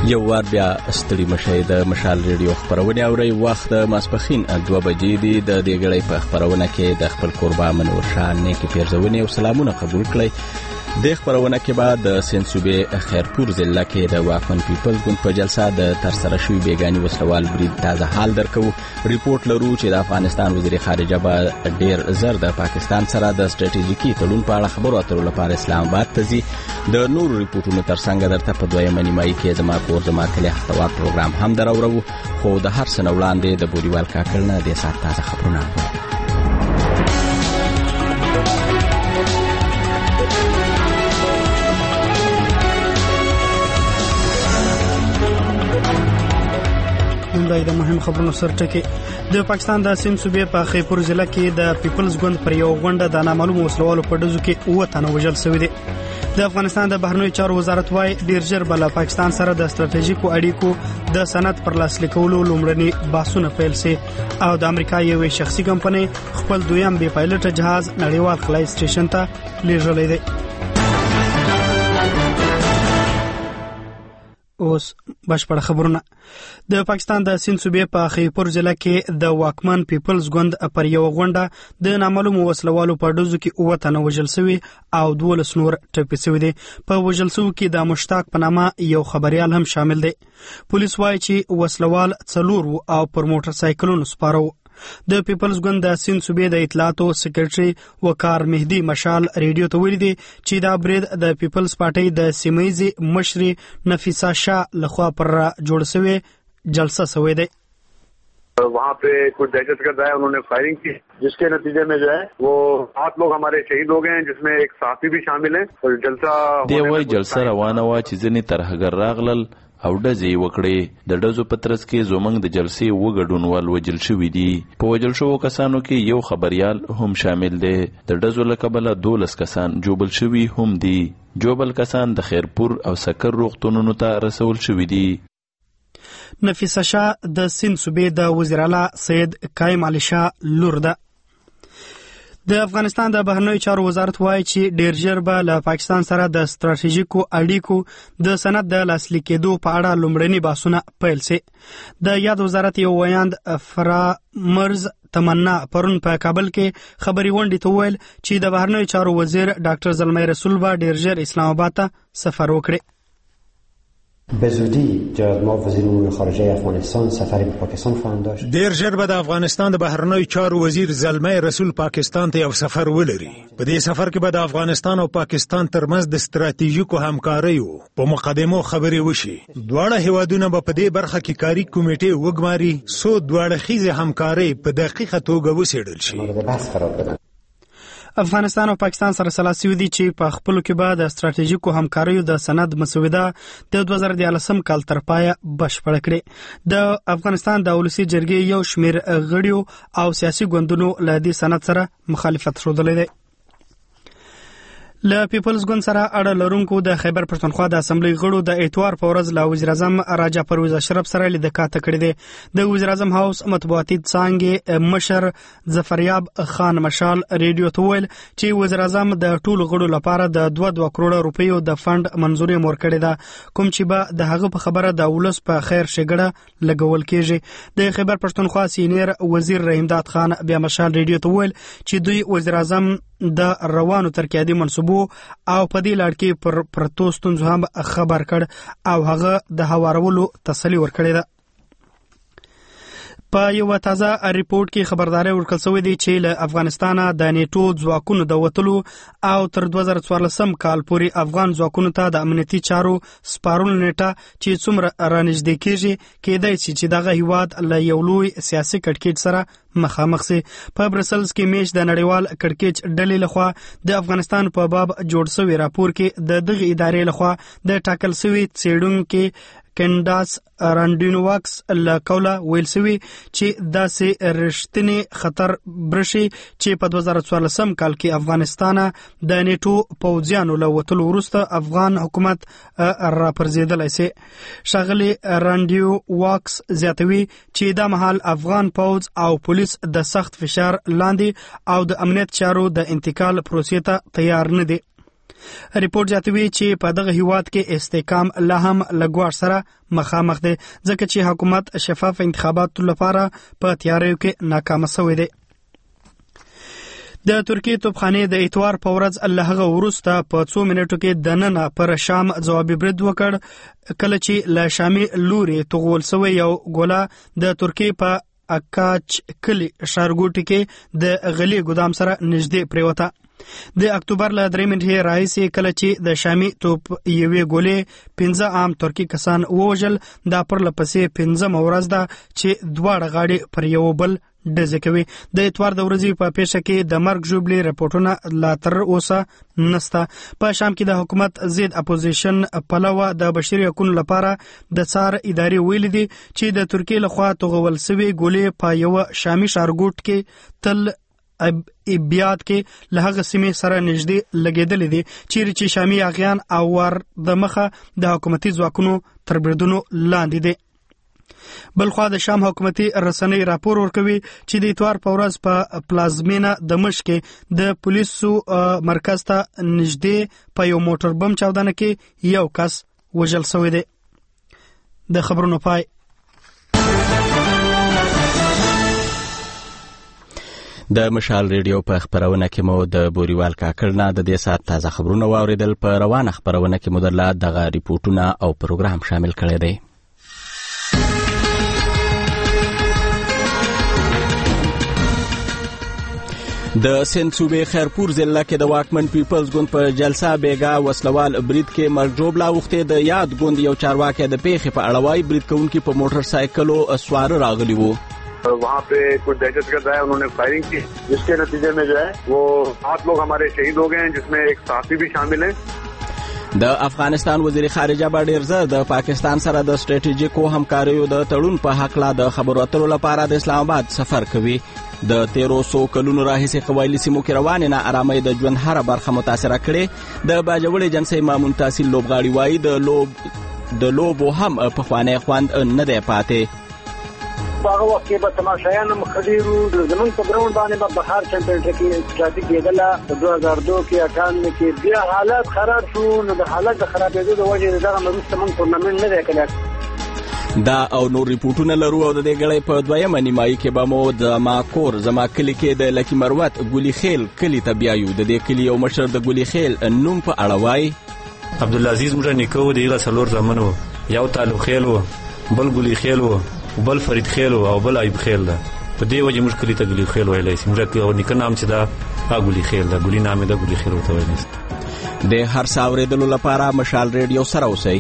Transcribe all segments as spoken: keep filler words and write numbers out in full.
یو وار بیا ستړي مشي د مشال ریډیو خبرونه اوري. وخت د ماسپخین دوه بجې دی. د دې غړې په خبرونه کې د خپل قربا منور شاه نیکی پیرزونه او سلامونه قبول کړئ. د خبرونه کې بعد د سنسوبه خیرپور ضلع کې د واکمن پیپلز ګوند په جلسه د تر سره شوی بیگانی وسلوال برید تازه حال درکو. ریپورت لرو چې د افغانستان وزیر خارجه به ډیر زر د پاکستان سره د ستراتیژیکي تړون په اړه خبرو اترو لپاره اسلام آباد ته ځي. د نور ریپورتونو ترڅنګ درته په دویمه نیمایي کې زما کور زما کلی هفتوار پروګرام هم دراورو. خو د هر څه نه وړاندې د بوریوال کاکړ نه د سات تازه خبرونه. د مهم خبرونو سرټکی د پاکستان د سند صوبې په خیپور ضلع کې د پیپلز ګوند پر یو غونډه د نامعلوم وسلوالو په ډزو کې اوه تنه وژل شوي دي. د افغانستان د بهرنیو چارو وزارت وايي ډیر ژر به له پاکستان سره د ستراتیژیکو اړیکو د سند پر لاسلیک کولو لومړني بحثونه پیل شي او د امریکا یوې شخصي کمپنۍ خپل دویم بې پایلټه جهاز نړیوال خلای سټیشن ته لیږلی دی. اوس بشپړ خبرونه. د پاکستان د سند صوبې په خیپور ضلع کې د واکمن پیپلز ګوند پر یو غونډه د نامعلوم وسلوالو په ډزو کې اوه تنه وژل شوي او دولس نور ټپي شوي دي. په وژل شوو کې د مشتاق په نامه یو خبريال هم شامل دی. پولیس وایي چې وسلوال څلور او پر موټر سایکلونو سپاره وو. د پیپلز ګوند د سند صوبې د اطلاعاتو سکرټري وقار مهدي مشال ریډیو ته ویلي دي چې دا برید د پیپلز پارټي د سیمایي مشري نفیسا شاه لخوا پر جوړ شوی جلسه شوی دی. वहाँ पे कुछ दहशतगर्द आए, उन्होंने फायरिंग की जिसके नतीजे में जो है वो सात लोग हमारे शहीद हो गए हैं जिसमें एक साथी भी शामिल है. और जलसा دی وای جلسه روانه وا چې ځنې ترهګر راغلل او ډزې وکړې. د ډزو په ترڅ کې زموږ د جلسې اووه ګډونوال وژل شوي دي. په وژل شوو کسانو کې یو خبریال هم شامل دی. د ډزو له کبله دولس کسان جوبل شوي هم دي. جوبل کسان د خیرپور او سکر روغتونونو ته رسول شوي دي. نفیسه شاه د سند صوبې د وزیر اعلی سید قائم علي شاه لور ده. د افغانستان د بهرنیو چارو وزارت وایي چې ډیر ژر به له پاکستان سره د ستراتیژیکو اړیکو د سند د لاسلیک کېدو په اړه لومړني بحثونه پیل شي. د یاد وزارت یو ویاند فرامرز تمنا پرون په کابل کې خبري غونډې ته ویل چې د بهرنیو چارو وزیر ډاکټر زلمي رسول به ډیر ژر اسلام آباد ته سفر وکړي. به زودی جناب وزیر امور خارجه افغانستان سفری به پاکستان خواهند داشت. دیر ژر به د افغانستان د بهرنیو چارو وزیر زلمي رسول پاکستان ته یو سفر ولري. په دې سفر کې به د افغانستان او پاکستان ترمنځ د ستراتیژیکو همکاریو په مقدمو خبرې وشي. دواړه هیوادونه به په دې برخه کې کاري کمیټې وګماري سو دواړه خیزه همکاري په دقیقه توګه وڅېړل شي. مورد بحث قرار بدن. افغانستان او پاکستان سره سلاسي ودی چې په خپل کې به د ستراتیژیکو همکاریو د سند مسوده د دوه زره دیارلسم کال تر پایه بشپړ کړي. د افغانستان د ولسی جرګې یو شمیر غړیو او سیاسي ګوندونو له دې سند سره مخالفت ښودلې ده. له پیپلز ګوند سره اړه لرونکو د خیبر پښتونخوا د اسمبلی غړو د اتوار په ورځ له وزیر اعظم راجا پرویز اشرف سره لیدل کاته کړې ده. د وزیر اعظم هاوس مطبوعاتي څانګې مشر ظفریاب خان مشال ریډیو ته ویل چې وزیر اعظم د ټولو غړو لپاره د دوه دوه کروڑ روپیو د فند منزوري مور کړې ده کوم چې به د هغه په خبره د ولس په خیر شګړه لګول کېږي. د خیبر پښتونخوا سینیر وزیر رحیم داد خان بیا مشال ریډیو ته ویل چې دوی وزیر اعظم د روانو ترکیادي منصوبو او په دې لړ کې پر پرتو ستونزو هم خبر کړ او هغه د هوارولو تسلی ورکړې ده. په یو تازه ریپورت کې خبرداري ورکړل شوې ده چې له افغانستانه د نیټو ځواکونو د وټلو او تر دوه زره څوارلسم کال پورې افغان ځواکونو ته د امنیتي چارو سپارلو نیټه چې څومره رانږدې کېږي کېدای شي چې دغه هیواد له یو لوی سیاسي کړکېچ سره مخامخ شي. په برسلز کې میش د نړیوال کړکېچ ډلې لخوا د افغانستان په باب جوړ شوی راپور کې د دغه ادارې لخوا د ټاکل شوی څېړونکو کنډاس رانډینوواکس له قوله ویل شوی چې داسې رښتینی خطر برشي چې په دوه زره څوارلسم کال کې افغانستان د نیټو پوځیانو له وټلو وروسته افغان حکومت راپرځېدلی شي. ښاغلي رانډینوواکس زیاتوي چې دا مهال افغان پوځ او پولیس د سخت فشار لاندې او د امنیت چارو د انتقال پروسې ته تیار نه دي. ریپورت زیاتوي چې په دغه هیواد کې استحکام لا هم لګوار سره مخامخ دی ځکه چې حکومت شفاف انتخاباتو لپاره په تیاریو کې ناکام شوی دی. د ترکیې توپخانې د اتوار په ورځ له هغه وروسته په څو منټو کې دننه پر شام ځوابي برید وکړ کله چې له شامي لوري توغول شوی یو ګوله د ترکیې په اکاچ کلی ښارګوټي کې د غلي ګودام سره نږدې پریوته. د اکتوبر له درې منټې راهیسې کله چې د شامي توپ یوې ګولې پنځه عام ترکي کسان ووژل دا پرله پسې پنځمه ورځ ده چې دواړه غاړې پر یو بل ډزې کوي. د اتوار د ورځې په پیښه کې د مرګ ژوبلې رپورټونه لا تر اوسه نسته. په شام کې د حکومت ضد اپوزیشن پلوه د بشري حقوقو لپاره د څار ادارې ویلي دي چې د ترکیې لخوا توغول شوې ګولې په یو شامي ښارګوټ کې تل ابیات کې له هغه سیمې سره نږدې لګېدلې دي چیرې چې شامي اغیان او ور د مخه د حکومتي ځواکونو تر بریدونو لاندې دي. بلخوا د شام حکومتي رسنۍ راپور ورکوي چې د اتوار په ورځ په پلازمینه دمشق کې د پولیسو مرکز ته نږدې په یو موټر بم چاودنه کې یو کس وژل شوی دی. د خبرونو پای. د مشال ریډیو په خبرونه کې مو د بوریوال کاکړ نه د دې سات تازه خبرونه واوریدل. په روانه خبرونه کې مو درله دغه ریپورتونه او پروګرام شامل کړی دی. د سند صوبې خیرپور ضلع کې د واکمن پیپلز ګوند په جلسه بیګا وسلوال برید کې مرګ ژوبله اوښتې. د یاد ګوند یو چارواکی د پیښې په اړه وایي برید کوونکي په موټر سایکلو سواره راغلي وو. वहाँ पे कुछ दहशतगर्द आए, उन्होंने फायरिंग की जिसके नतीजे में जो है वो सात लोग हमारे शहीद हो गए हैं जिसमें एक साथी भी शामिल हैं. د افغانستان وزیر خارجه به ډیر زر د پاکستان سره د سټریټیژیکو همکاریو د تړون په حق لا د خبرو اترو لپاره د اسلام آباد سفر کوي. د تیرو سو کلونو راهیسې قبایلي سیمو کې روانې ناارامۍ د ژوند هره برخه متاثره کړې. د باجوړې جنسي مامون تحصیل لوبغاړي وایي د لوب د لوبو هم پخوانی خوند نه دی پاتې. هغه وخت کې به تماشایان هم خډیرو زمونږ په ګراوند باندې به بهار چمپیونټ کې ټرافیک کېدله. په دوه هزار دوه کې اټانوي کې بیا حالات خراب شو نو د حالت د خرابېدو د وجې دغه نه وروسته موږ ټورنمنټ نه دی کړی. دا او نور ریپورټونه لرو او د دې غړې په دویمه نیمایي کې به مو د ماکور زما کلی کې د لکی مروت ګولي خیل کلی ته بیایو. د دې کلی یو مشر د ګولي خیل نوم په اړه وایي عبدالعزیز موږ نیکو د یغه سلور زمنو یو تعلق خیل و بل ګولي خیل و بل فرید خیل او بل ایوب خیل ده. په دې وجه موږ کلی ته ګولي خیل ویلای سي. موږ یو نیک نام چې دا ګولي خیل ده ګولي نام ده ګولي خیل ورته ویلای سي. د هر ساوریدلو لپاره مشال ریډیو سره اوسئ.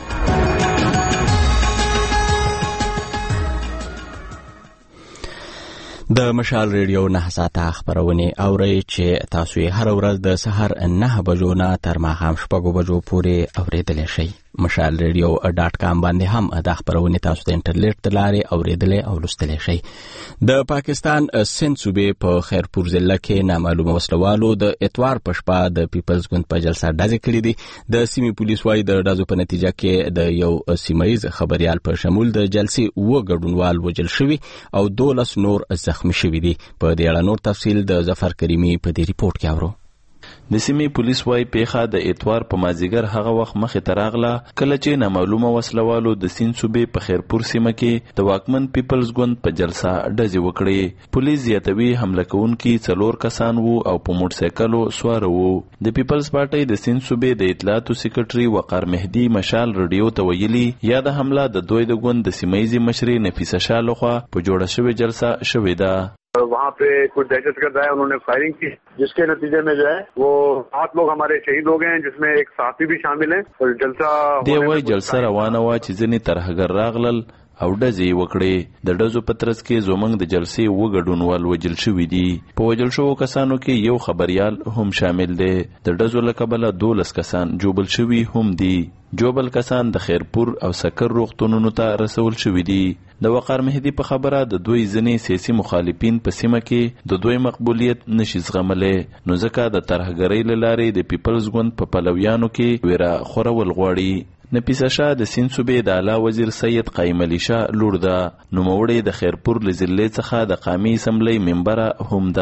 د مشال ریډیو نه ساته خبرونه اورئ چې تاسو یې هر ورځ د سحر نه بجو نه تر ماښام شپږو بجو پورې اوریدلی شئ. مشال ریډیو ډاټ کام باندې هم د خبرونه تاسو د انټرنیټ له لارې اوریدلی او لوستلی شئ. د پاکستان سند صوبې په خیرپور ضلع کې نامعلومه وسلوالو د اتوار په شپه د پیپلز ګوند په جلسه ډزې کړې دي. د سیمې پولیس وایي د ډزو په نتیجه کې د یو سیمهیز خبریال په شمول د جلسې اووه ګډونوال وژل شوي او دولس نور زخمي شوي دي. په دې اړه نور تفصیل د ظفر کریمي په دې ریپورت کې اورو. د سیمې پولیس وایي پیښه د اتوار په مازیګر هغه وخت مخې ته راغله کله چې نامعلومه وسلوالو د سیند صوبې په خیرپور سیمه کې د واکمن پیپلز ګوند په جلسه ډزې وکړې. پولیس زیاتوي حمله کوونکي څلور کسان وو او په موټر سایکلو سواره وو. د پیپلز پارټۍ د سیند صوبې د اطلاعاتو سکرټري وقار مهدي مشال ریډیو ته ویلي یا د حمله د دوی د ګوند د سیمهیزې مشرې نفیسه شاه لخوا په جوړه شوې جلسه شوې ده. वहाँ पे कुछ दहशतगर्द आए, उन्होंने फायरिंग की जिसके नतीजे में जो है वो सात लोग हमारे शहीद हो गए हैं जिसमें एक साथी भी शामिल है. और जलसा دی وای جلسه روانه وا چې ځنې ترهګر راغلل او ډزې وکړې. د ډزو په ترڅ کې زموږ د جلسې اووه ګډونوال وژل شوي دي. په وژل شوو کسانو کې یو خبریال هم شامل دی. د ډزو له کبله دولس کسان جوبل شوي هم دي. جوبل کسان د خیرپور او سکر روغتونونو ته رسول شوي دي. د وقار مهدي په خبره د دوی ځینې سیاسي مخالفین په سیمه کې د دوی مقبولیت نشي زغملی نو ځکه د ترهګرۍ له لارې د پیپلز ګوند په پلویانو کې ویره خورول غواړي. نفیسه شاه د سیند صوبې د اعلی وزیر سید قایم علي شاه لور ده. نوموړې د خیرپور له ضلعې څخه د قامي اسمبلۍ ممبره هم ده.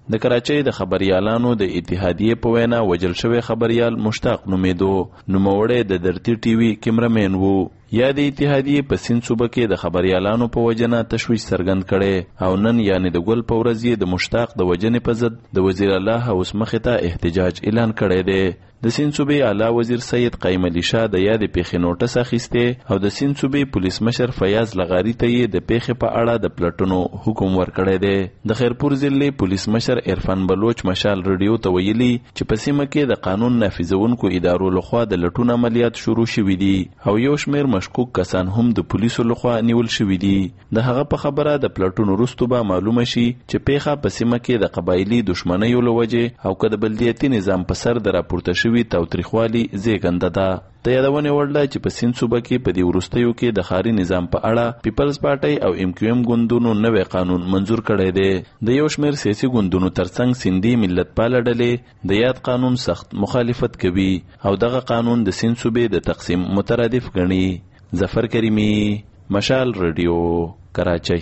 د کراچۍ د خبريالانو د اتحادیې په وینا وجل شوی خبريال مشتاق نومیدو، نوموړی د درتی ټي وي کیمرمین وو. یا د اتحادیې په سیند صوبه کې د خبريالانو په وجنه تشویش څرګند کړي او نن یعنی د ګل په ورځ یې د مشتاق د وجنې په ضد د وزیر الله اوس مخې ته احتجاج اعلان کړی دی. د سیند صوبې اعلی وزیر سید قیم علي شاه د یادې پیښې نوټس اخیسته او د سیند صوبې پولیس مشر فیاض لغاري ته یې د پیښې په اړه د پلټنو حکم ورکړی دی. د خیرپور ضلع پولیس مشر عرفان بلوچ مشال رادیو ته ویلي چې په سیمه کې د قانون نافذونکو ادارو لخوا د لټون عملیات شروع شوي دي او یو شمېر مشکوک کسان هم د پولیسو لخوا نیول شوي دي. د هغه په خبره د پلټنو وروسته به معلومه شي چې پیښه په سیمه کې د قبایلي دښمنیو له وجې او که د بلدیاتي نظام په سر د راپورته شوي تاوتریخوالي زیږنده ده. د یادونې وړ ده چې په سیند صوبه کې په دې وروستیو کې د ښاري نظام په اړه پیپلز پارټۍ او ام کیو ام ګوندونو نوی قانون منظور کړی دی. د یو شمېر سیاسي ګوندونو ترڅنګ سیندي ملتپاله ډلې د یاد قانون سخت مخالفت کوي او دغه قانون د سیند صوبې د تقسیم مترادف ګڼي. ظفر کریمی، مشال رادیو، کراچۍ.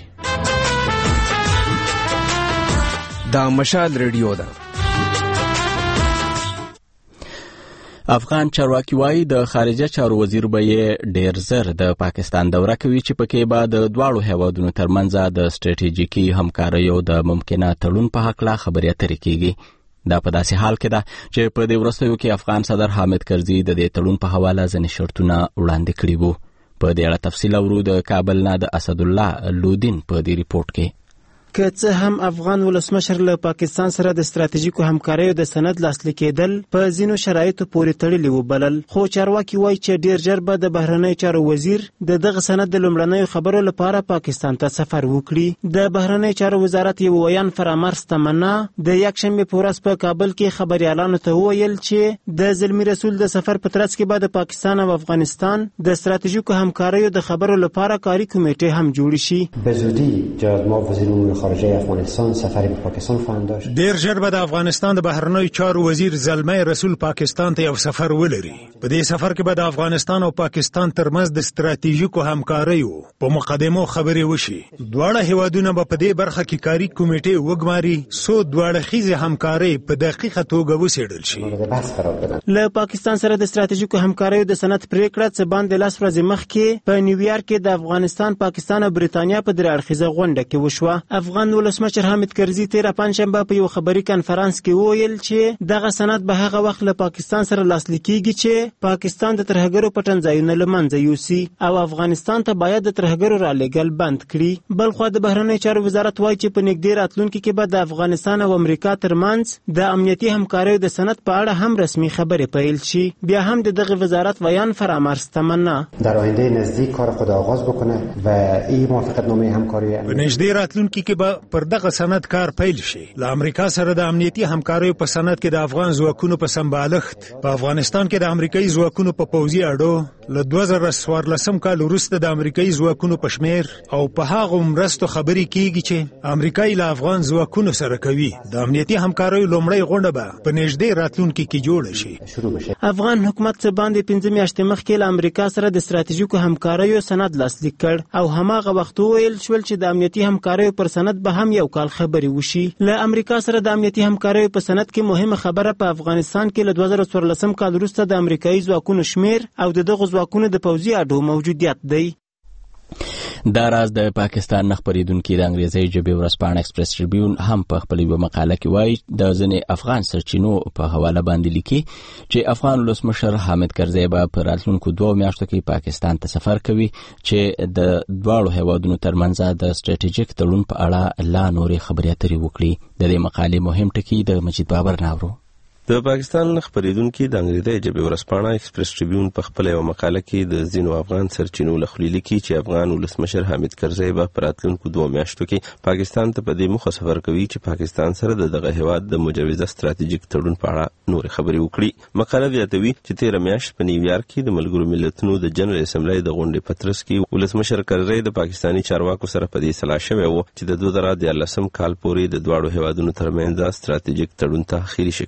دا مشال رادیو ده. افغان چارواکي وایي د خارجه چارو وزیر به یې ډیر زر د پاکستان دوره کوي چې پکې به د دواړو هیوادونو ترمنځ د سټریټیژیکي همکاریو د ممکنه تړون په هکله خبرې اترې کیږي. دا په داسې حال کې ده چې په دې وروستیو کې افغان صدر حامد کرزي د دې تړون په حواله ځینې شرطونه وړاندې کړي وو. په دې اړه تفصیل اورو د کابل نه د اسدالله لودین په دې ریپورت کې. که څه هم افغان ولسمشر له پاکستان سره د ستراتیژیکو همکاریو د سند لاسلیک کېدل په ځینو شرایطو پورې تړلي وبلل، خو چارواکي وایي چې ډیر ژر به د بهرنیو چارو وزیر د دغه سند د لومړنیو خبرو لپاره پاکستان ته سفر وکړي. د بهرنیو چارو وزارت یو ویان فرامرز تمنا د یکشنبې په ورځ په کابل کې خبريالانو ته وویل چې د زلمی رسول د سفر په ترڅ کې به د پاکستان او افغانستان د ستراتیژیکو همکاریو د خبرو لپاره کاري کمیټې هم جوړ شي. به زودی جناب وزیر امور خارجه افغانستان سفری به پاکستان خواهند داشت. ډیر ژر به د افغانستان د بهرنیو چارو وزیر زلمی رسول پاکستان ته یو سفر ولري. په دې سفر کې به د افغانستان او پاکستان ترمنځ د ستراتیژیکو همکاریو په مقدمو خبرې وشي. دواړه هیوادونه به په دې برخه کې کاري کمیټې وګماري څو دواړه خیزه همکاري په دقیقه توګه وڅېړل شي. له پاکستان سره د ستراتیژیکو همکاریو د سند پریکړه څه باندې لاس ورځې مخکې په نیویارک کې د افغانستان، پاکستان او بریتانیا په درې اړخیزه غونډه کې وشوه. افغان ولسمشر حامد کرزي تیره پنجشنبه په یو خبري کنفرانس کې وویل چې دغه سند به هغه وخت له پاکستان سره لاسلیک کیږي چې پاکستان د ترهګرو پټنځایونه له منځه یوسي او افغانستان ته باید د ترهګرو رالېږل بند کړي. بلخوا د بهرنیو چارو وزارت وایي چې په نږدې راتلونکي کې به د افغانستان او امریکا ترمنځ د امنیتي همکاریو د سند په اړه هم رسمي خبرې پیل شي. بیا هم د دغه وزارت ویان فرامرز تمنا در آینده نزدیک کار خود آغاز بکنه و این موافقتنامه همکاری په نږدې راتلونکي کې به پر دغه سند کار پیل شي. له امریکا سره د امنیتي همکاریو په سند کې د افغان ځواکونو په سمبالښت، په افغانستان کې د امریکایي ځواکونو په پوځي اډو له دوه زره څوارلسم کال وروسته د امریکایي ځواکونو په شمیر او په هغو مرستو خبرې کیږي چې امریکایي له افغان ځواکونو سره کوي. د امنیتي همکاریو لومړی غونډه به په نږدې راتلونکي کې جوړه شي. افغان حکومت څه باندې پنځه میاشتې مخکې له امریکا سره د ستراتیژیکو همکاریو سند لاسلیک کړ او هماغه وخت ویل شول چې د امنیتي همکاریو پر سند به هم یو کال خبرې وشي. له امریکا سره د امنیتي همکاریو په سند کې مهمه خبره په افغانستان کې له دوه زره څوارلسم کال وروسته د امریکایي ځواکونو شمیر او د دغو ځواکونو د پوځي اډو موجودیت دی. دا راز د پاکستان نه خبرېدونکي د انګریزي ژبې ورځپاڼه ایکسپریس ټریبیون هم په خپل یوه مقاله کې وایي د ځینې افغان سرچینو په حواله باندې لیکي چې افغان ولسمشر حامد کرزي به په راتلونکو دوه میاشتو کې پاکستان ته سفر کوي چې د دواړو هیوادونو ترمنځ د سټریټیژیک تړون په اړه لا نورې خبرې اترې وکړي. د دې مقالې مهم ټکي د مجید بابر ناورو. د پاکستان خبرېدونکي د انګریزي ژبې ورځپاڼه ایکسپریس ټریبیون په خپل یو مقاله کې د ځینو افغان سرچینو لخوا لیکي چې افغان ولسمشر حامد کرزي به په راتلونکو دوه میاشتو کې پاکستان ته په دې موخه سفر کوي چې پاکستان سره د دغه هیواد د مجوزه ستراتیژیک تړون په اړه نور خبرې وکړي. مقاله زیاتوي چې تیره میاشت په نیویارک کې د ملګرو ملتونو د جنرال اسمبلی د غونډې په ترڅ کې ولسمشر کرزي د پاکستاني چارواکو سره په دې سلا شوی و چې د دوه زره دیارلسم کال پورې د دواړو هیوادونو ترمنځ ستراتیژیک تړون ته اخیری شکل ورکړي.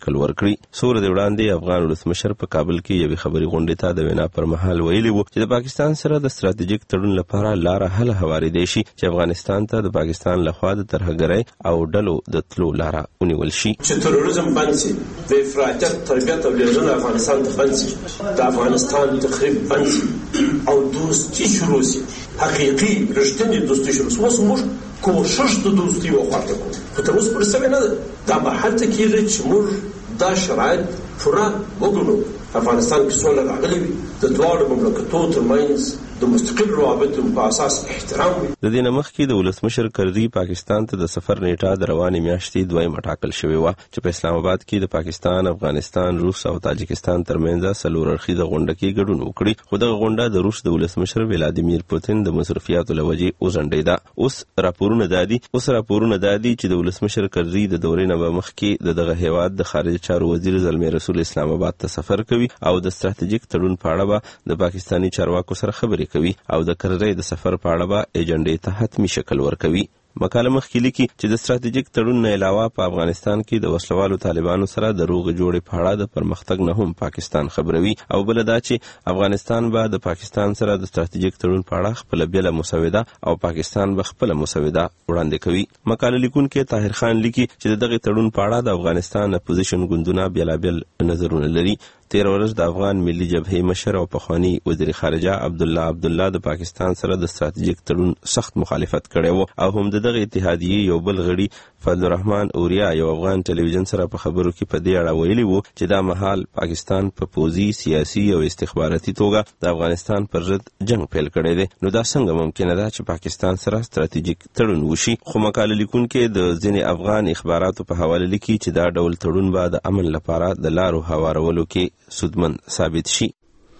کړی. څو ورځې وړاندې افغان ولسمشر په کابل کې یوې خبري غونډې ته د وینا پر مهال ویلي وو چې د پاکستان سره د ستراتیژیک تړون لپاره لاره حل هوارېدای شي چې افغانستان ته د پاکستان لخوا د ترهګرۍ او ډلو د تلو لاره ونیول شي. چې تروریزم بند شي، د افراطیت تربیت او لیږدونه افغانستان ته بند شي، د افغانستان تخریب بند شي او دوستي شروع شي، حقیقي رښتینې دوستي شروع شي. اوس موږ کوشش د دوستي وخواته کوو، خو تر اوسه پورې سوی نه ده. دا به هلته کېږي چې موږ دا شرایط پوره وګڼو. افغانستان کې سوله راغلې وي، د دواړو مملکتونو ترمنځ د مستقل روابطو په اساس احترام وي. د دې نه مخکې د ولسمشر کرزي پاکستان ته د سفر نیټه د روانې میاشتې دویمه ټاکل شوې وه چې په اسلام آباد کې د پاکستان، افغانستان، روس او تاجکستان ترمنځ څلور اړخیزه غونډه کې ګډون وکړي. خو دغه غونډه د روس د ولسمشر ولادیمیر پوتین د مصرفیاتو له وجې وځنډېده. اوس راپورونه دادي اوس راپورونه دادي چې د ولسمشر کرزي د دورې نه به مخکې د دغه هیواد د خارجه چارو وزیر زلمي رسول اسلام آباد ته سفر کوي او د ستراتیژیک تړون په اړه به د پاکستاني چارواکو سره خبرې کوي او د کرزي د سفر په اړه به ایجنډې ته حتمی شکل ورکوي. مقاله مخکې لیکي چې د ستراتیژیک تړون نه علاوه په افغانستان کې د وسلوالو طالبانو سره د روغ جوړې په اړه د پرمختګ نه هم پاکستان خبروي او بل دا چې افغانستان به د پاکستان سره د ستراتیژیک تړون په اړه خپل بیل مسوده او پاکستان به خپل مسوده وړاندې کوي. مقاله لیکونکي طاهر خان لیکي چې دغه تړون په اړه د افغانستان اپوزیشن ګوندونه بیلابل نظرونه لري. تیر ورځ د افغان ملي جبهې مشر او پخوانی وزیر خارجه عبدالله عبدالله د پاکستان سره د ستراتیژیک تړون سخت مخالفت کړی و او هم دغه اتحادیې یو بل غړي فضل الرحمن اوریا یو افغان ټلویزیون سره په خبرو کې په دې اړه ویلي وو چې دا مهال پاکستان په پوزي، سیاسي او استخباراتي توګه د افغانستان پر ضد جنگ پیل کړی دی. نو دا څنګه ممکنه ده چې پاکستان سره ستراتیژیک تړون وشي؟ خو مقاله لیکونکي د ځینې افغان اخباراتو په حواله لیکي چې دا ډول تړون به د امن لپاره د لارو هوارولو کې سودمن ثابت شي.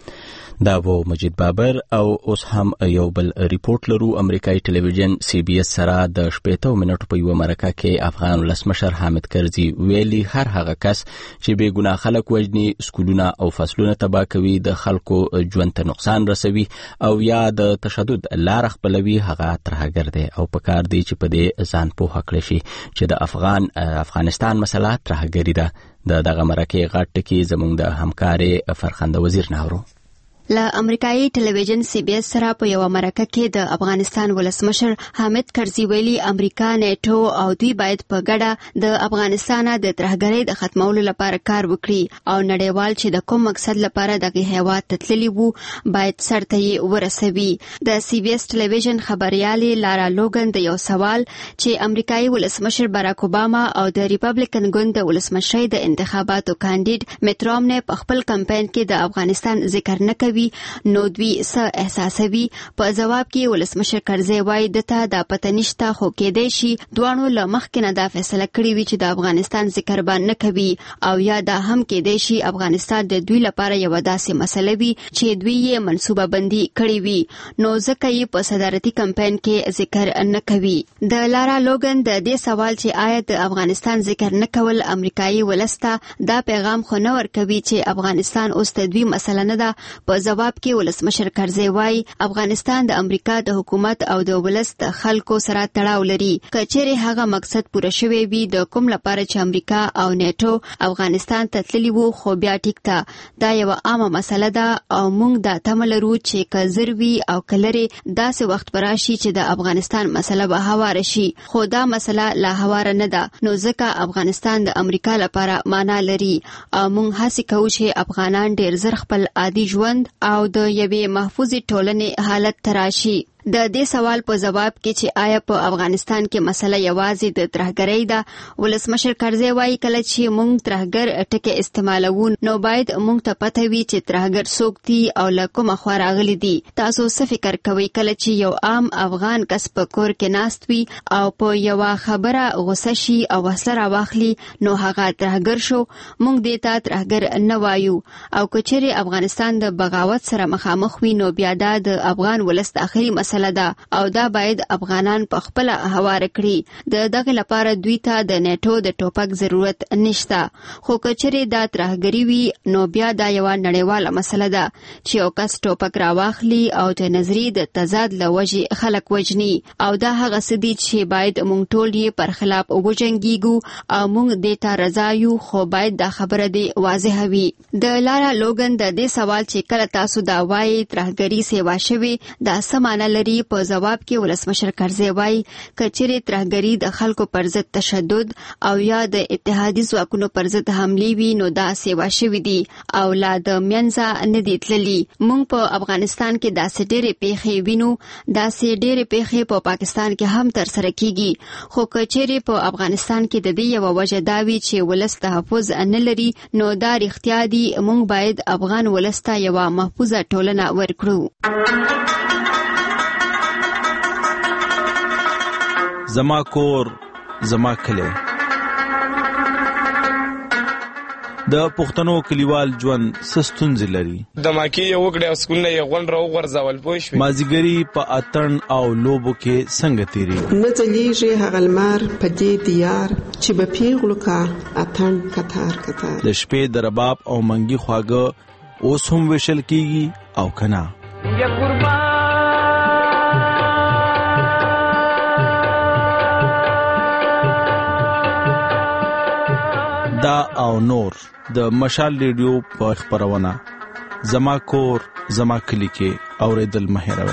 دا وو مجید بابر او اوس هم یو بل ریپورت لرو. امریکایي ټلویزیون سی بي اس سره د شپږ منټو په یو مرکه کې افغان ولسمشر حامد کرزي ویلي هر هغه کس چې بې ګناه خلک وژني، سکولونه او فصلونه تباه کوي، د خلکو ژوند ته نقصان رسوي او یا د تشدد لار خپلوي هغه ترهګر دی او په کار دی چې په دې ځان پوهه کړی شي چې د افغان افغانستان مسله ترهګري ده. د دغه مرکه غټ ټکی زموږ د همکارې فرخنده وزیر ناورو له امریکایي ټلویزیون سی بي اس سره په یو مرکه کې د افغانستان ولسمشر حامد کرزي ویلي امریکا، نیټو او دوی باید په ګډه د افغانستان د ترهګرۍ د ختمولو لپاره کار وکړي او نړیوال چې د کوم مقصد لپاره دغه هیواد ته تللي وو باید سرته یې ورسوي. د سی بي اس ټلویزیون خبريالې لارا لوګن د یو سوال چې امریکایي ولسمشر باراک اوباما او د ریپبلیکن ګوند د ولسمشۍ د انتخاباتو کاندید میټ رامنی په خپل کمپاین کې د افغانستان ذکر نه کوي نو دوی څه احساسوي. په جواب کې ولسمشر کرزي وایي دته د پته نشته خو کېدای شي دوانو له مخکې نه دا فیصله کړې وي چې د افغانستان ذکر باندې نه کوي او یا دا هم کېدای شي افغانستان د دوی لپاره یو داسې مسله وي چې دوی یې منصوبه بندي کړې وي نو ځکه یې په صدارتي کمپاین کې ذکر نه کوي. د لارا لوګن د دې سوال چې آیا د افغانستان ذکر نه کول امریکایي ولسته دا پیغام خو نه ورکوي چې افغانستان اوس د دوی مسله نه ده. په جواب کې ولسمشر کرزي وایي افغانستان د امریکا د حکومت او د ولس د خلکو سره تړاو لري. کچېرې هغه مقصد پوره شوی وي د کوم لپاره چې امریکا او نیټو افغانستان ته تللي وو خو بیا ټیک ته دا یو عامه مسله ده او موږ دا تمه لرو چې که ضروري او کلري داسې وخت براشي چې د افغانستان مسله به هواره شي خو دا مسله لا هواره نه ده نو ځکه افغانستان د امریکا لپاره معنا لري او موږ هڅه کوو چې افغانان ډیر زر خپل عادي ژوند او د یوې محفوظې ټولنې حالت تراشي. د دې سوال په جواب کې چې آیا په افغانستان کې مسله یوازې د ترهګرۍ ده ولسمشر کرزي وایي کله چې موږ ترهګر ټکی استعمالوو نو باید موږ ته پته وي چې ترهګر څوک دي او له کومه خوا راغلي دي. تاسو څه فکر کوئ کله چې یو عام افغان کس په کور کې ناست وي او په یوه خبره غوسه شي او وسله راواخلي نو هغه ترهګر شو؟ موږ دې ته ترهګر نه وایو او که چیرې افغانستان د بغاوت سره مخامخ وي نو بیا دا د افغان ولس د اخري مسله مسله ده او دا باید افغانان په خپل هوار کړي. د دغه لپاره دوی ته د نیټو د ټوپک ضرورت نشته، خو کچره دا ترهګری وي نو بیا دا یو نړیواله مسله ده چې یو کس ټوپک راواخلي او د نظری د تضاد لوجي خلک وجني، او دا هغه سدي چې باید مونږ ټول یې پر خلاف وګجنګیږو او مونږ د تا رضا یو، خو باید دا خبره دی واضح وي. د لارا لوګن د دې سوال چې کله تاسو دا وایي ترهګری سیوا شوي دا سمانه لري، په جواب کې ولسمشر کرزی وایي کچره ترهګری د خلکو پر ضد تشدد او یا د اتحادی ځواکونو پر ضد حمله وي نو دا سیوا شوي دي او لا د منځه نه دي تللي. مونږ په افغانستان کې داسې ډېرې پیښې وینو، داسې ډېرې پیښې په پاکستان کې هم تر سره کیږي، خو کچره په افغانستان کې د دې یو وجه دا وي چې ولس تحفظ نه لري نو دا رښتیا دي. مونږ باید افغان ولس ته یو محفوظه ټولنه ورکړو. زما کور زما کلی. د پښتنو کلیوال ژوند سستونځ لري. د ماکي یو وګړي اسکونه یو غون راو غرزول پوه شو. مازیګری په اتن او لوبو کې څنګه تیری نه ځلیږي هغه لمر په دې دیار چې به پیغلو کا اتن کتار کتار. د شپې د رباب او منګي خواږه اوس هم وشل کیږي او کنا. یا قربان دا او نور د مشال ریډیو په خبرونه زما کور زما کلی کې اوریدل مهیروي.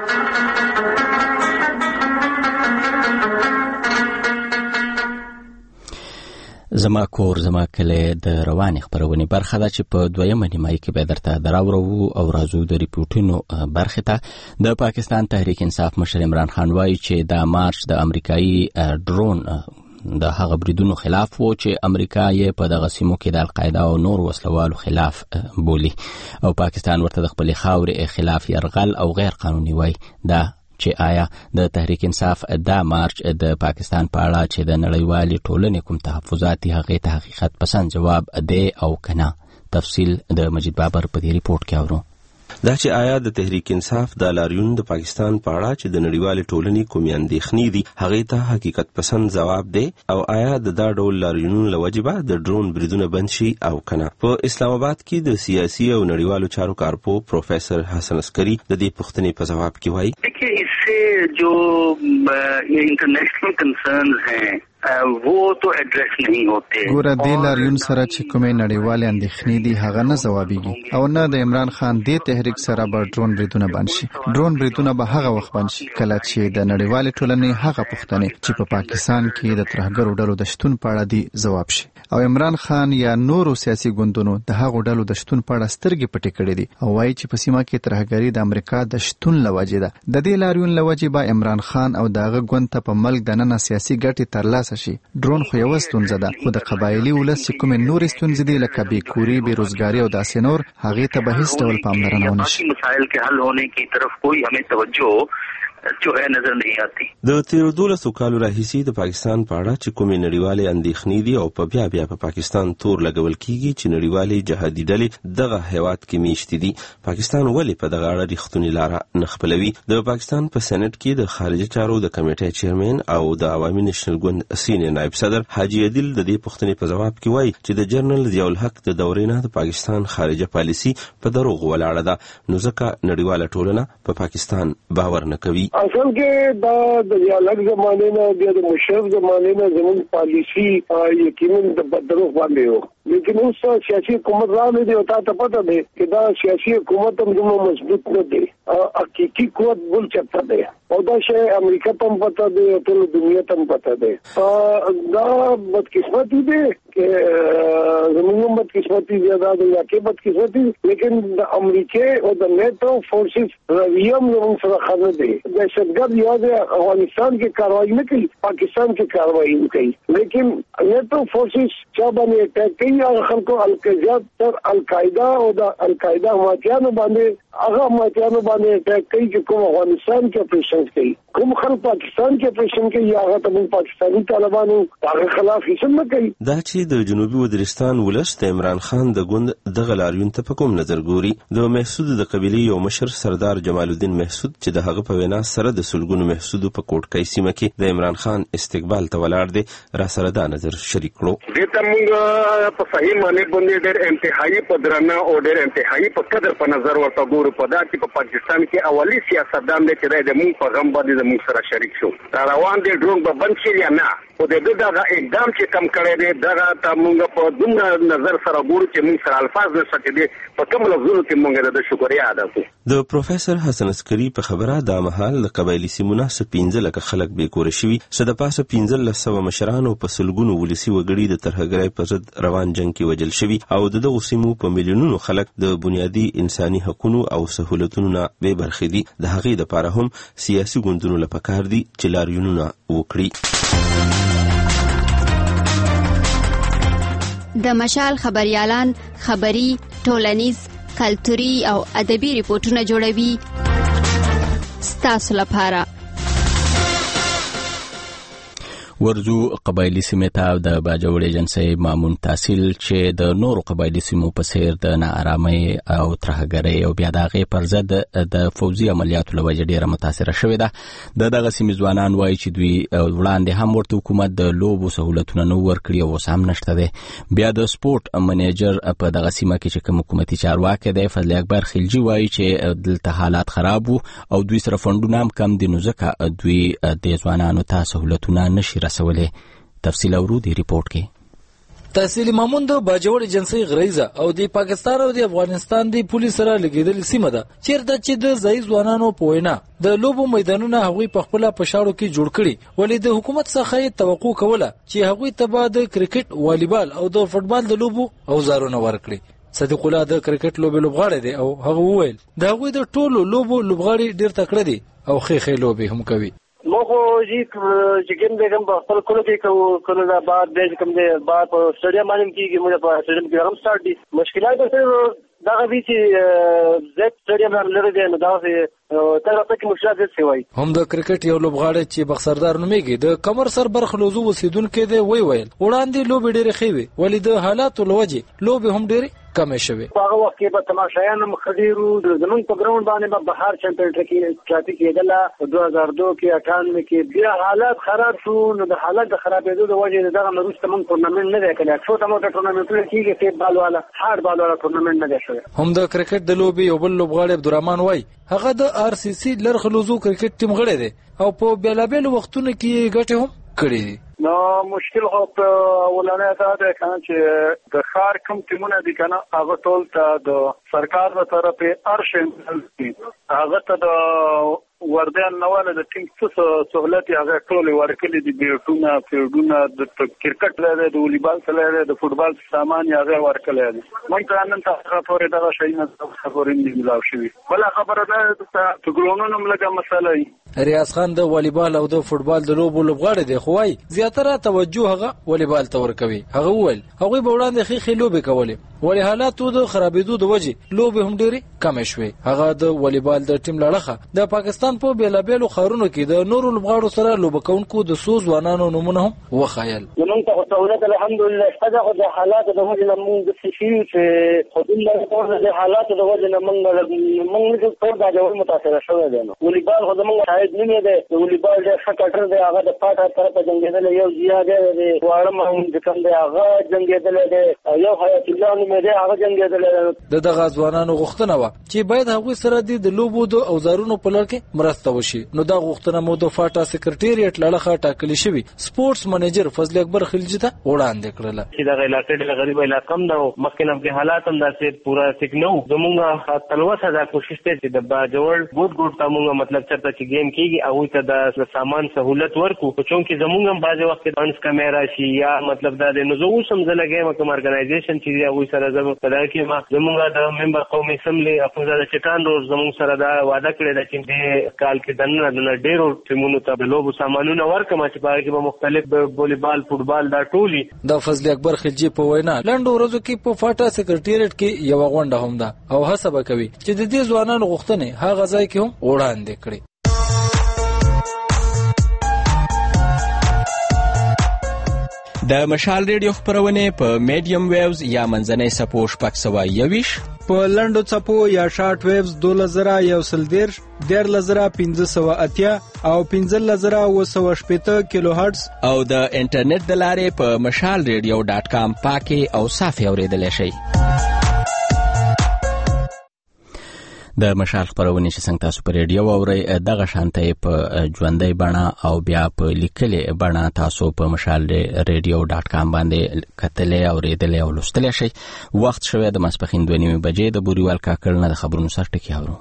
زما کور زما کلی د رواني خبرونه برخه ده چې په دویمه نیمایي کې به درته دراوړو او راځو د ریپورتونو برخه ته. د پاکستان تحریک انصاف مشر عمران خان وایي چې دا مارچ د امریکایي ډرون د هغه بریدونو خلاف وو چې امریکا یې په دغه سیمو کې د القاعده او نور وسلوالو خلاف بولی او پاکستان ورته د خپل خاورې خلاف يرغل او غیر قانوني وای. دا چې آیا د تحریک انصاف دا مارچ د پاکستان په اړه چې د نړیوالې ټولنې کوم تحفظات هغه ته حقیقت پسند جواب دی او کنه؟ تفصیل د مجید بابر په دې ریپورت کې اورو. دا چې آیا د تحریک انصاف د لاریون د پاکستان په اړه چې د نړیوالې ټولنې کومې اندېښنې دي هغه ته حقیقت پسند جواب دی او آیا د دا ډول لاریونونو له وجې به د ډرون بریدونه بند شي او کنه؟ په اسلام آباد کې د سیاسي او نړیوالو چارو کارپو پروفیسر حسن عسکری د دې پوښتنې په جواب کې وایي देखिए इससे जो ये इंटरनेशनल कंसर्न्स हैं वो तो एड्रेस नहीं होते. ګوره د لاریون سره چې کومې نړیوالې اندېښنې دي هغه نه ځوابيږي او نه د عمران خان د تحریک سره به ډرون بریدونه بند شي. ډرون بریدونه به هغه وخت بند شي کله چې د نړیوالې ټولنې هغه پوښتنې چې په پاکستان کې د ترهګرو ډلو د شتون په اړه دي ځواب شي او عمران خان یا نورو سیاسي ګوندونو د هغو ډلو د شتون په اړه سترګې پټې کړې دي او وایي چې په سیمه کې ترهګري د امریکا د شتون لوجې ده. د دې لاریون لوجې به عمران خان او دغه ګوند ته په ملک دننه سیاسي ګټې ترلاسه شي. ډرون خو یو ستونزه ده خو د قبایلی ولس چې کومې نورې ستونزې دي لکه بیکوري، بیروزګاري او داسې نور هغې ته به هیڅ ډول پاملرنه ونه شي. مسایل کے حل ہونے کی طرف کوئی ہمیں توجہ جو ہے نظر نہیں آتی. د تیرو دولسو کالو راهیسې د پاکستان په اړه چې کومې نړیوالې اندېښنې دي او په بیا بیا په پاکستان تور لګول کیږي چې نړیوالې جهادي ډلې دغه هیواد کې میشتې دي. پاکستان ولې په دغه اړه رښتونې لاره نه خپلوي؟ د پاکستان په سېنات کې د خارجه چارو د کمیټې چیرمن او د عوامي نېشنل ګوند سینیئر نائب صدر حاجی عادل د دې پوښتنې په جواب کې وایي چې د جنرال ضیاء الحق د دورې نه د پاکستان خارجه پالیسي په دروغ ولاړه ده نو ځکه نړیواله ټولنه په پاکستان باور نه کوي. اصل کې دا د الګ زمانه نه د مشرف زمانه نه زموږ پالیسی یقینا د بدلو باندې و لیکن اوس سیاسي حکومت راغلی دی او تاسو ته پته دی چې دا سیاسي حکومت هم زموږ مضبوط نه دی. حقیقي قوت بل چاته دی او دا شی امریکا ته هم پته دی او ټول دنیا ته هم پته دی. دا بدقسمتي دی چې زموږ بدقسمتي زیاده ده یا کې بدقسمتي لیکن د امریکا او د نیټو فورسز رویم زموږ سره خنه دی. دهشتګرد یوازې افغانستان کې کاروایی نه کوي پاکستان کې کاروایی نه کوي لیکن نیټو فورسز چا باندې اٹیک کوي هغه خلکو القاعده تر القاعده او د القاعده ماتیانو باندې هغه ماتیانو باندې اٹیک کوي چې کوم افغانستان کې اپریشن کوي کوم خلک پاکستان کې اپریشن کوي هغه ته موږ پاکستاني طالبانو هغه خلاف هیڅ نه کوي. دا چې د جنوبي وزیرستان ولس د عمران خان د ګوند دغه لاریون ته په کوم نظر ګوري. د محسود د قبیلې یو مشر سردار جمال الدین محسود چې د هغه په وینا سره د سلګونو محسودو په کوټکۍ سیمه کې د عمران خان استقبال ته ولاړ دی، را سره دا نظر شریک کړو. دې ته موږ په صحیح معنی باندې ډېر انتهایی په درنه او ډېر انتهایی په قدر په نظر ورته ګورو. په دا چې په پاکستان کې اولی سیاستدان دی چې د موږ په غم باندې د موږ سره شریک شو. دا روان دی ډرون به بند شي یا نه، او د دې دغه اقدام چې کم کړی دی دغه ته موږ په دومره نظر سره ګورو چې موږ سره الفاظ نشته چې په کوم لفظونو کې موږ د شکریا ادا کوو. د پروفیسور حسن عسکري په خبره دا مهال د قبایلي سیمونه څخه پنځه لکه خلک بې کوره شوي، څه د پاسه پنځلس سوه مشران او په سلګونو ولسي وګړي د ترهګرۍ په ضد روان جنګ کې وژل شوي، او د دغو سیمو په میلیونونو خلک د بنیادي انساني حقونو او سهولتونو نه بې برخې دي. د هغې دپاره هم سیاسي ګوندونو له پکار دي چې لاریونونه وکړي. د مشال خبريالان خبري، ټولنیز، کلتوري او ادبي ریپورتونه جوړوي ستاسو لپاره. ورزو قبایلی سیمې ته د باجوړ ایجنسۍ مامون تحصیل چې د نورو قبایلی سیمو په څیر د ناارامۍ او ترهګرۍ او بیا د هغې پر ضد د فوځي عملیاتو له وجې ډېره متاثره شوې ده. د دغه سیمې ځوانان وایي چې دوی وړاندې هم ورته حکومت د لوبو سهولتونه نه ورکړي او اوس هم نشته دی. بیا د سپورټ منیجر په دغه سیمه کې چې کوم حکومتي چارواکی دی فضل اکبر خلجي وایي چې دلته حالات خراب وو او دوی سره فنډونه هم کم دي، نو ځکه دوی د ځوانانو ته سهولتونه نشي رسولې. تفصیل اورو دی ریپورت کې. تحصیل مامون د باجوړ ایجنسۍ غریزه او د پاکستان او د افغانستان د پولیس سره لګیدل سیمه ده چیرته چې د ځای ځوانانو په وینا د لوبو میدانونه هغوی په خپل پښاړو کې جوړ کړي، ولې د حکومت څخه توقع کوله چې هغوی ته به د کرکټ، والیبال او د فوټبال د لوبو اوزارونه ورکړي. صدیق الله د کرکټ لوبې لوبغاړی دی او هغه وویل د هغوی د ټولو لوبو لوبغاړي ډېر تکړه دي او ښې ښې لوبې هم کوي. مو خو چې کوم دی کوم په خپل کلو کې کوو کلو دا بعد دی کوم دی بعد په سټډیم باندې کېږي، موږ په سټډیم کې هم سٹارټ دي. مشکلات به دغه وی چې زیات سټډیم هم لري دی، نو دا تر اوسه کې مشکلات زیات شوی. هم د کرکټ یو لوبغاړی چې بخسردار نومیږي د کمر سر برخلوزو وسیدونکو دی وی ویل وړاندې لوبې ډېرې ښې وې، ولې د حالاتو له وجې لوبې هم ډېرې کمې شوې. په هغه وخت کې به تماشایان هم ښه ډېر وو. زموږ په ګراوند باندې به بهر چمپیونټ کې ټرافیک کېدله په دوه هزار دوه کې اټانوي کې. بیا حالات خراب شو، نو د حالات د خرابېدو د وجې دغه نه وروسته موږ ټورنمنټ نه دی کړی. څو موټه ټورنمنټونه کېږي، فیټ بال والا هارډ بال والا ټورنمنټ نه دی شوی. هم د کرکټ د لوبې یو بل لوبغاړی عبدالرحمن وایي هغه د آر سی سی لرخلوزو کرکټ ټیم غړی دی او په بېلابېلو وختونو کې ګټې هم کړې دي. نو مشکل خو په اولانه دا ده کنه چې د ښار کوم ټیمونه دي کنه هغه ټول ته د سرکار تر طرفه ارشن هغه ته د وردان نواله د ټیم څه سہولت هغه ټول ورکړي دي، بیرټونه فیلډونه د کرکټ لري، د والیبال لري، د فوټبال سامان هغه ورکړي دي. مونږ ته نن تاسو پورې دا شي نه تاسو پورې نه ملاو شي. بل خبره ده چې ګرونونو ملګه مسله ای ریاض خان د والیبال او د فوټبال د لوبو لوبغاړی دی، خو وايي زیاتره توجه هغه والیبال ته ورکوي. هغه وویل هغوی به وړاندې ښې ښې لوبې کولې، ولې حالاتو د خرابېدو د وجې لوبې هم ډېرې کمې شوې. هغه د والیبال د ټیم لړخه د پاکستان په بېلابېلو ښارونو کې د نورو لوبغاړو سره لوبه کوونکو د څو ځوانانو نومونه هم وښایل. زموږ ته سهولت الحمدلله شته، خو د حالاتو د وجې نه موږ داسې شي چې خو دومره د حالاتو د وجې نه موږ موږ ټول دا ډول متاثره شوی دی. نو والیبال خو زموږ شاید نه دی، د والیبال ډېر ښه کټر دی، هغه د پاټ هر طرفه جنګېدلی، یو ضیا دی واړه هم چې کوم دی هغه جنګېدلی دی، یو حیات الله نومې دی هغه جنګېدلی دی. د دغه ځوانانو غوښتنه وه چې باید هغوی سره د لوبو د اوزارونو په لړ کې مرسته وشي. نو دا غوښتنه مو د فاټا سکرټریټ لړخه ټاکلې شوي سپورټس منیجر فضل اکبر خلجي ته وړاندې کړله. چې دغه علاقې ډېر غریب علاقه هم ده او مخکې نه هم حالات هم داسې پوره ټیک نه وو. زمونږ تلوسه دا کوشش دی چې د باجوړ ګوټ ګوټ ته مونږ مطلب چېرته چې ګیم کېږي هغوی ته د سامان سهولت ورکړو، خو چونکې زمونږ هم بعضې وخت کې ډانس کمیرا شي یا مطلب دا دی، نو زه اوس هم زه لګی یم کوم ارګنایزیشن چې دی هغوی سره زه په دغه کې ما زمونږ د ممبر قومي اسمبلي اخوندزاده چټان ورور زمونږ سره دا وعده کړې ده چې دې کال کې دننه دننه ډېرو ټیمونو ته د لوبو سامانونه ورکړم چې په هغې کې به مختلف والیبال فوټبال دا ټول. د فضل اکبر خلجي په وینا لنډو ورځو کې په فاټا سکرټریټ کې یوه غونډه هم ده او هڅه به کوي چې د دې ځوانانو غوښتنې هغه ځای کې هم وړاندې کړي. د مشال ریډیو خبرونه په میډیم ویوز یا منځنۍ سپو شپږ سوه یوویش، په لنډو څپو یا شارټ ویوز دوله زره یو سل دیرش، دیارلس زره پنځه سوه اتیا او پنځلس زره اوه سوه شپېته کیلو هرټز، او د انټرنیټ د لارې په مشال ریډیو ډاټ کام پاکي او صافي اوریدلی شئ. د مشال خبرونه چې څنګه تاسو په ریډیو اورئ دغه شانته په ژوندۍ بڼه او بیا په لیکلي بڼه تاسو په مشال ریډیو ډاټ کام باندې کتلې اوریدلې او لوستلی شئ. وخت شوی د ماسپښین دوه نیمې بجې د بوریوال کاکړ نه د خبرونو سر ټکي اورو.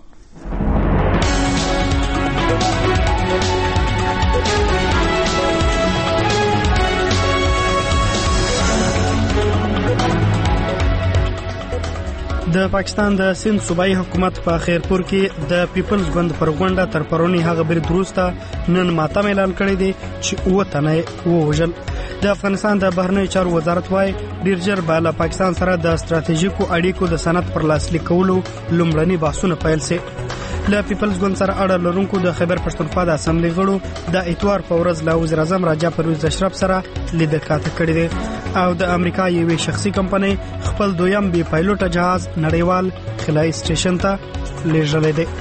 د پاکستان د سند صوبایي حکومت په خیرپور کې د پیپلز ګوند پر غونډه تر پرونی هغه برید وروسته نن ماتم اعلان کړی دی چې اووه تنه ووژل. د افغانستان د بهرنیو چارو وزارت وايي ډیر ژر به له پاکستان سره د ستراتیژیکو اړیکو د سند پر لاسلیک کولو لومړني بحثونه پیل شي. له پیپلز ګوند سره اړه لرونکو د خیبر پښتونخوا د اسمبلی غړو د اتوار په ورځ له وزیر اعظم راجا پرویز اشرف سره لیدل کاته کړی دی او د امریکا یوې شخصي کمپنۍ خپل دویم بي پایلوټ جهاز نړیوال خلای سټیشن ته لیږلی دی.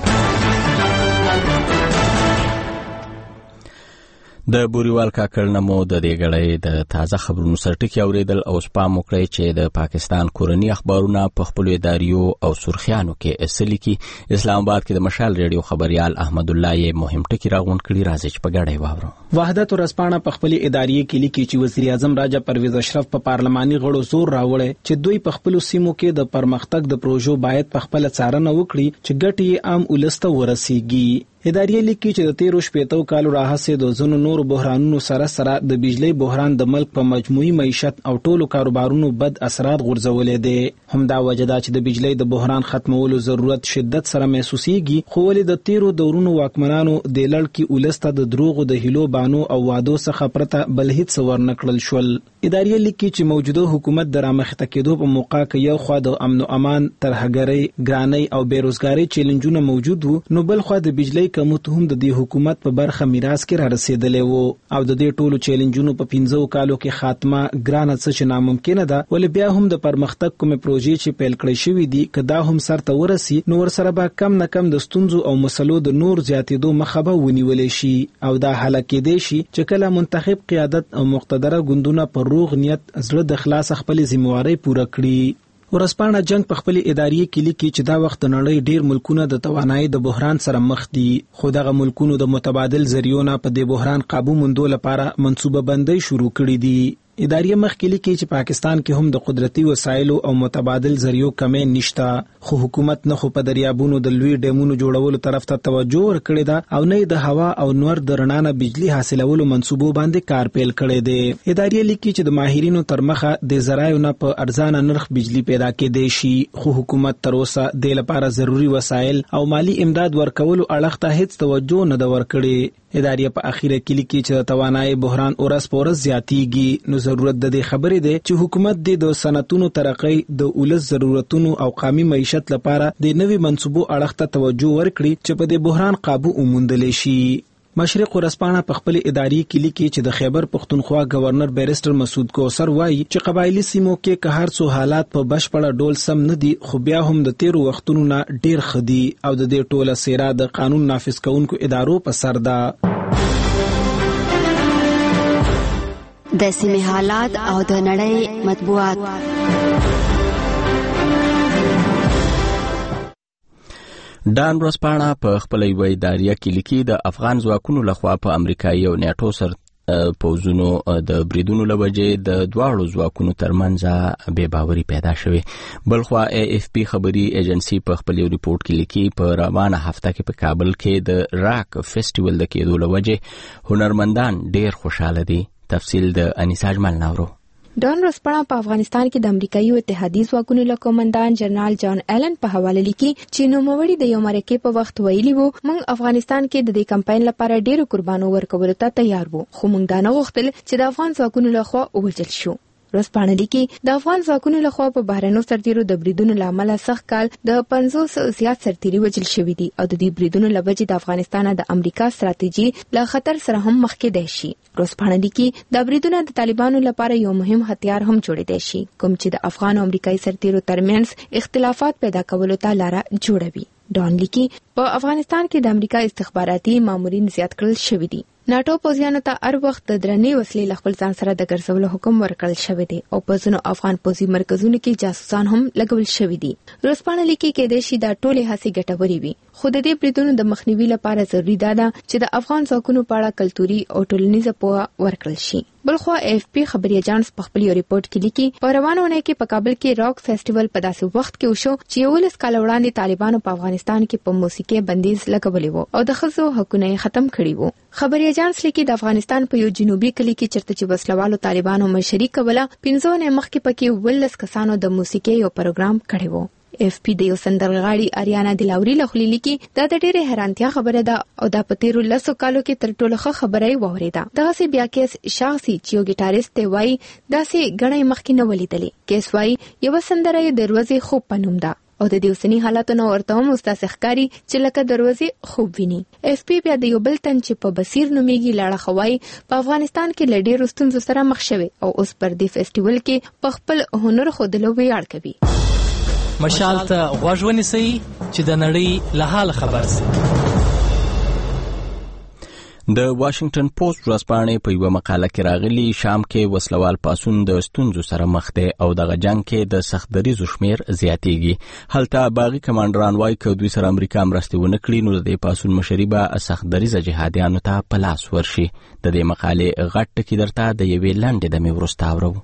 د بوریوال کاکړ نه مو د دې غړې د تازه خبرونو سرټکی اوریدل او سپام وکړي چې د پاکستان کورنی اخبارونه په خپل اداریو او سرخیانو کې اصلي کې اسلام آباد کې د مشال ریډیو خبريال احمد الله یې مهم ټکی راغون کړي راځي چې په غړې واورو. وحدت ورسپانه په خپل اداریه کې لیکي چې وزیر اعظم راجا پرویز اشرف په پارلماني غړو زور راوړی چې دوی په خپل سیمو کې د پرمختګ د پروژو باید په خپل څارنه وکړي چې ګټې عام ولسته ورسیږي. اداریه لیکي چې د تیرو شپېتو کالو راهیسې د ځینو نورو بحرانونو سره سره د بجلی بحران د ملک په مجموعي معیشت او ټولو کاروبارونو بد اثرات غورځولې دي. همدا وجه ده چې د بجلی د بحران ختمولو ضرورت شدت سره محسوسيږي، خو ولې د تیرو دورونو واکمنانو د لړ کې ولسته د دروغو د هلو بانو او وادو څخه پرته بل هیڅ ورنکړل شول. اداریه لیکي چې موجوده حکومت د رامخته کېدو په موقع کې یو خوا د امن او امان ترهګرۍ، ګرانۍ او بیروزګارۍ چیلنجونه موجود وو، نو بل خوا د بجلی کمښت هم د دې حکومت په برخه میراث کې را رسیدلې وو او د دې ټولو چیلنجونو په پنځو کالو کې خاتمه ګرانه څه چې ناممکنه ده، ولې بیا هم د پرمختګ کومې پروژې چې پیل کړې شوې دي که دا هم سرته ورسي نو ورسره به کم نه کم د ستونزو او مسلو د نور زیاتېدو مخه به ونیولې شي او دا حل کېدای شي چې کله منتخب قیادت او مقتدره ګوندونه پر روغ نیت زړه د خلاص خپل ذمہواری پوره کړي. ورسپانه جنگ په خپل اداریه کې لیکي چې دا وخت نړۍ ډیر ملکونه د توانایي د بحران سره مخ دي، خو دغه ملکونو د متبادل ذریعو په دې بحران قابو موندلو لپاره منصوبه بندي شروع کړې دي. اداریه مخکې لیکي چې پاکستان کې هم د قدرتي وسایلو او متبادل ذریعو کمې نشته، خو حکومت نه خو په دریابونو د لوی ډیمونو جوړولو طرف ته توجه ورکړې ده او نه د هوا او نور د رڼا نه بجلی حاصلولو منصوبو باندې کار پیل کړی دی. اداریه لیکي چې د ماهرینو تر مخه د ذرایعو نه په ارزانه نرخ بجلی پیدا کېدای شي، خو حکومت تر اوسه د لپاره ضروري وسایل او مالی امداد ورکولو اړخ ته هیڅ توجه نه ده ورکړې. اداریه په اخیره کې لیکي چې د توانایي بحران اورس پورس زیاتیږي، نو ضرورت د دې خبرې ده چې حکومت د صنعتونو ترقۍ د ولس ضرورتونو او قومي معیشت لپاره د نوي منصوبو اړخ ته توجه ورکړي چې په دې بحران قابو وموندل شي. مشرق ورسپانه په خپل اداري کې لیکي چې د خیبر پښتونخوا گورنر بیرسټر مسعود کوثر وایي چې قبایلی سیمو کې که هر څو حالات په بشپړه ډول سم نه دي، خو بیا هم د تیرو وختونو نه ډیر خدي او د دې ټوله سیرا د قانون نافذ کوونکو ادارو په سر ده. د سیمې حالات او د نړۍ مطبوعات. ډان ورسپانه په خپل یوه اداریه کې لیکي د افغان ځواکونو لخوا په امریکایي او نیټو سره پوځونو د بریدونو له وجې د دواړو ځواکونو ترمنځ بې باوري پیدا شوې. بلخوا ای اف پی خبري ایجنسی په خپل یو ریپورت کې لیکي په روانه هفته کې په کابل کې د راک فیسټیوال د کېدو له وجې هنرمندان ډیر خوشاله دي. تفصیل د انیسا اجمل ناورو. ډان رسپانه په افغانستان کې د امریکایي اتحادي ځواکونو له قومندان جنرال جان ایلن په حواله لیکي چې نوموړي د یو مرکې په وخت ویلي وو موږ افغانستان کې د دې کمپاین لپاره ډېر قربانو ورکولو ته تیار وو، خو موږ دا نه غوښتل چې د افغان ځواکونو لخوا ووژل شو. ورځپاڼه لیکي د افغان ځواکونو لخوا په بهرنیو سرتیرو د بریدونو له امله سخت کال د پنځوس زیات سرتیري وژل شوي دي او د دې بریدونو له وجې د افغانستان د امریکا ستراتیژي له خطر سره هم مخ کېدای شي. ورځپاڼه لیکي دا بریدونه د طالبانو لپاره یو مهم هتیار هم جوړېدای شي کوم چې د افغان او امریکایي سرتیرو ترمنځ اختلافات پیدا کولو ته لاره جوړوي. ډان لیکي په افغانستان کې د امریکا استخباراتي مامورین زیات کړل شوي دي. ناټو پوځیانو ته هر وخت د درنې وسلې له خپل ځان سره د ګرځولو حکم ورکړل شوی دی او په ځینو افغان پوځي مرکزونو کې جاسوسان هم لګول شوي دي. ورځپاڼه لیکي کېدای شي دا ټولې هڅې ګټورې وي خو د دې بریدونو د مخنیوي لپاره ضروري ده چې د افغان ځواکونو په اړه کلتوري او ټولنیزه پوهه ورکړل شي. بلخوا اف پی خبري اجانس په خپل یو ریپورت کې لیکي په روانه اونۍ کې په کابل کې راک فیسټیوال په داسې وخت کې وشو چې یولس کال وړاندې طالبانو په افغانستان کې په موسیقي بندیز لګولې وو او د ښځو حقونه یې ختم کړي وو. خبري اجانس لیکي د افغانستان په یو جنوبي کلی کې چرته چې وسلوالو طالبانو مشري کوله پنځه نه مخکې پکې ولس کسانو د موسیقي یو پروګرام کړی وو. اف پی د یو سندرغاړي اریانا دلاوري له خولي لیکي دا د ډېرې حیرانتیا خبره ده او دا په تیرو لسو کالو کې تر ټولو ښه خبره یې واورېده. دغسې بیا کیس شاخسي چې یو ګیټاریست دی وایي داسې ګڼې مخکې نه ولیدلې. کیس وایي یوه سندره یې د ورځې خوب په نوم ده او د دې اوسني حالاتو نه ورته هم اوس داسې ښکاري چې لکه د ورځې خوب ویني. اف پی بیا د یو بل تن چې په بصیر نومیږي لاړه خوای په افغانستان کې له ډېرو ستونزو سره مخ شوی او اوس پر دې فیسټیوال کې په خپل هنر ښودلو ویاړ کوي. مشال ته غوږ ونیسئ چې د نړۍ له حاله خبر سئ. د واشنگټن پوسټ ورځپاڼې په یوه مقاله کې راغلي شام کې وسلوال پاسون د ستونزو سره مخ دی او دغه جنگ کې د سختدریزو شمیر زیاتیږي. هلته باغي کمانډران وایي که دوی سره امریکا مرستې ونه کړي نو د دې پاسون مشري به سختدریزه جهادیانو ته په لاس ورشي. د دې مقالې غټ ټکي درته د یوې لنډې دمې وروسته اورو.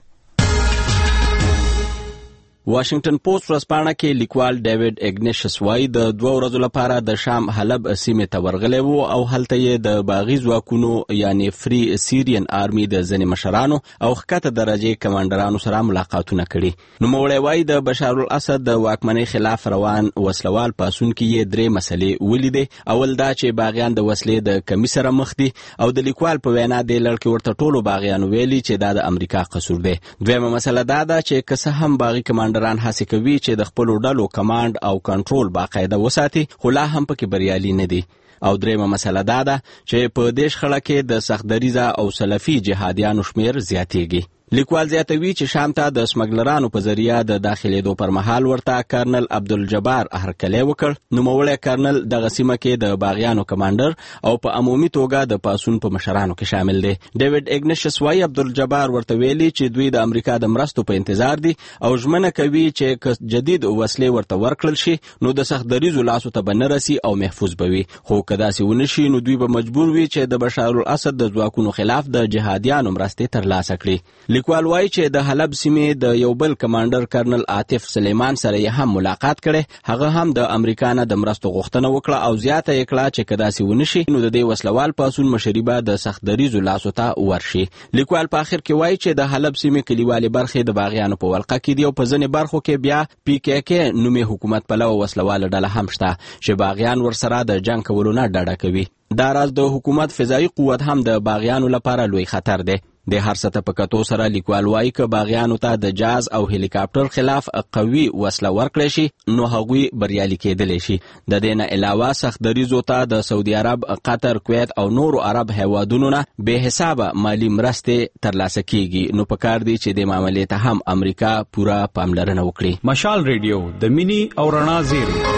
واشنگټن پوسټ ورځپاڼه کې لیکوال ډیوډ اګنیشس وایي د دوه ورځو لپاره د شام حلب سیمې ته ورغلی وو او هلته یې د باغي ځواکونو یعنی فری سیرین آرمي د ځینې مشرانو او ښکته درجې کمانډرانو سره ملاقاتونه کړي. نوموړی وایي د بشار الاسد د واکمنۍ خلاف روان وسلوال پاسون کې یې درې مسلې ولیدې. اول دا چې باغیان د وسلې د کمی سره مخ دي او د لیکوال په وینا دې لړ کې ورته ټولو باغیانو ویلي چې دا د امریکا قصور دی. دویمه مسله دا ده چې که څه هم باغي کمانډران هڅه کوي چې د خپلو ډلو کمانډ او کنټرول باقاعده وساتي خو لا هم پکې بریالي نه دي. او دریمه مسله دا ده چې په دې شخړه کې د سختدریزه او سلفي جهادیانو شمیر زیاتیږي. لیکوال زیاتوي چې شام ته د سمګلرانو په ذریعہ د داخلېدو پر مهال ورته کرنل عبدالجبار هرکلی وکړ. نوموړی کرنل دغه سیمه کې د باغیانو کمانډر او په عمومي توګه د پاسون په مشرانو کې شامل دی. ډیوډ اګنیشس وایي عبدالجبار ورته ویلي چې دوی د امریکا د مرستو په انتظار دي او ژمنه کوي چې که جدید وسلې ورته ورکړل شي نو د سختدریزو لاسو ته به نه رسي او محفوظ به وي. خو که داسې ونه شي نو دوی به مجبور وي چې د بشار الاسد د ځواکونو خلاف د جهادیانو مرستې ترلاسه کړي. لیکوال وایي چې د حلب سیمې د یو بل کمانډر کرنل عاطف سلیمان سره یې هم ملاقات کړي. هغه هم د امریکا نه د مرستو غوښتنه وکړه او زیاته یې کړه چې که داسې ونه شي نو د دې وسلوال پاسون مشري به د سختدریزو لاسو ته ورشي. لیکوال په آخر کې وایي چې د حلب سیمې کلیوالې برخې د باغیانو په ولقه کې دي او په ځینې برخو کې بیا پی کې کې نومي حکومت پلوه وسلواله ډله هم شته چې باغیان ورسره د جنګ کولو نه ډډه کوي. دا راز د حکومت فضایي قوت هم د باغیانو لپاره لوی خطر دی. د هر څه ته په کتو سره لیکوال وایي که باغیانو ته د جاز او هلیکاپټر خلاف قوي وسله ورکړی شي نو هغوی بریالي کېدلی شي. د دې نه علاوه سختدریزو ته د سعودي عرب، قطر، کویت او نورو عرب هیوادونو نه بې حسابه مالي مرستې ترلاسه کیږي. نو پکار دی چې د معاملې ته هم امریکا پوره پاملرنه وکړي. مشال ریډیو د مینی او رڼا زیری.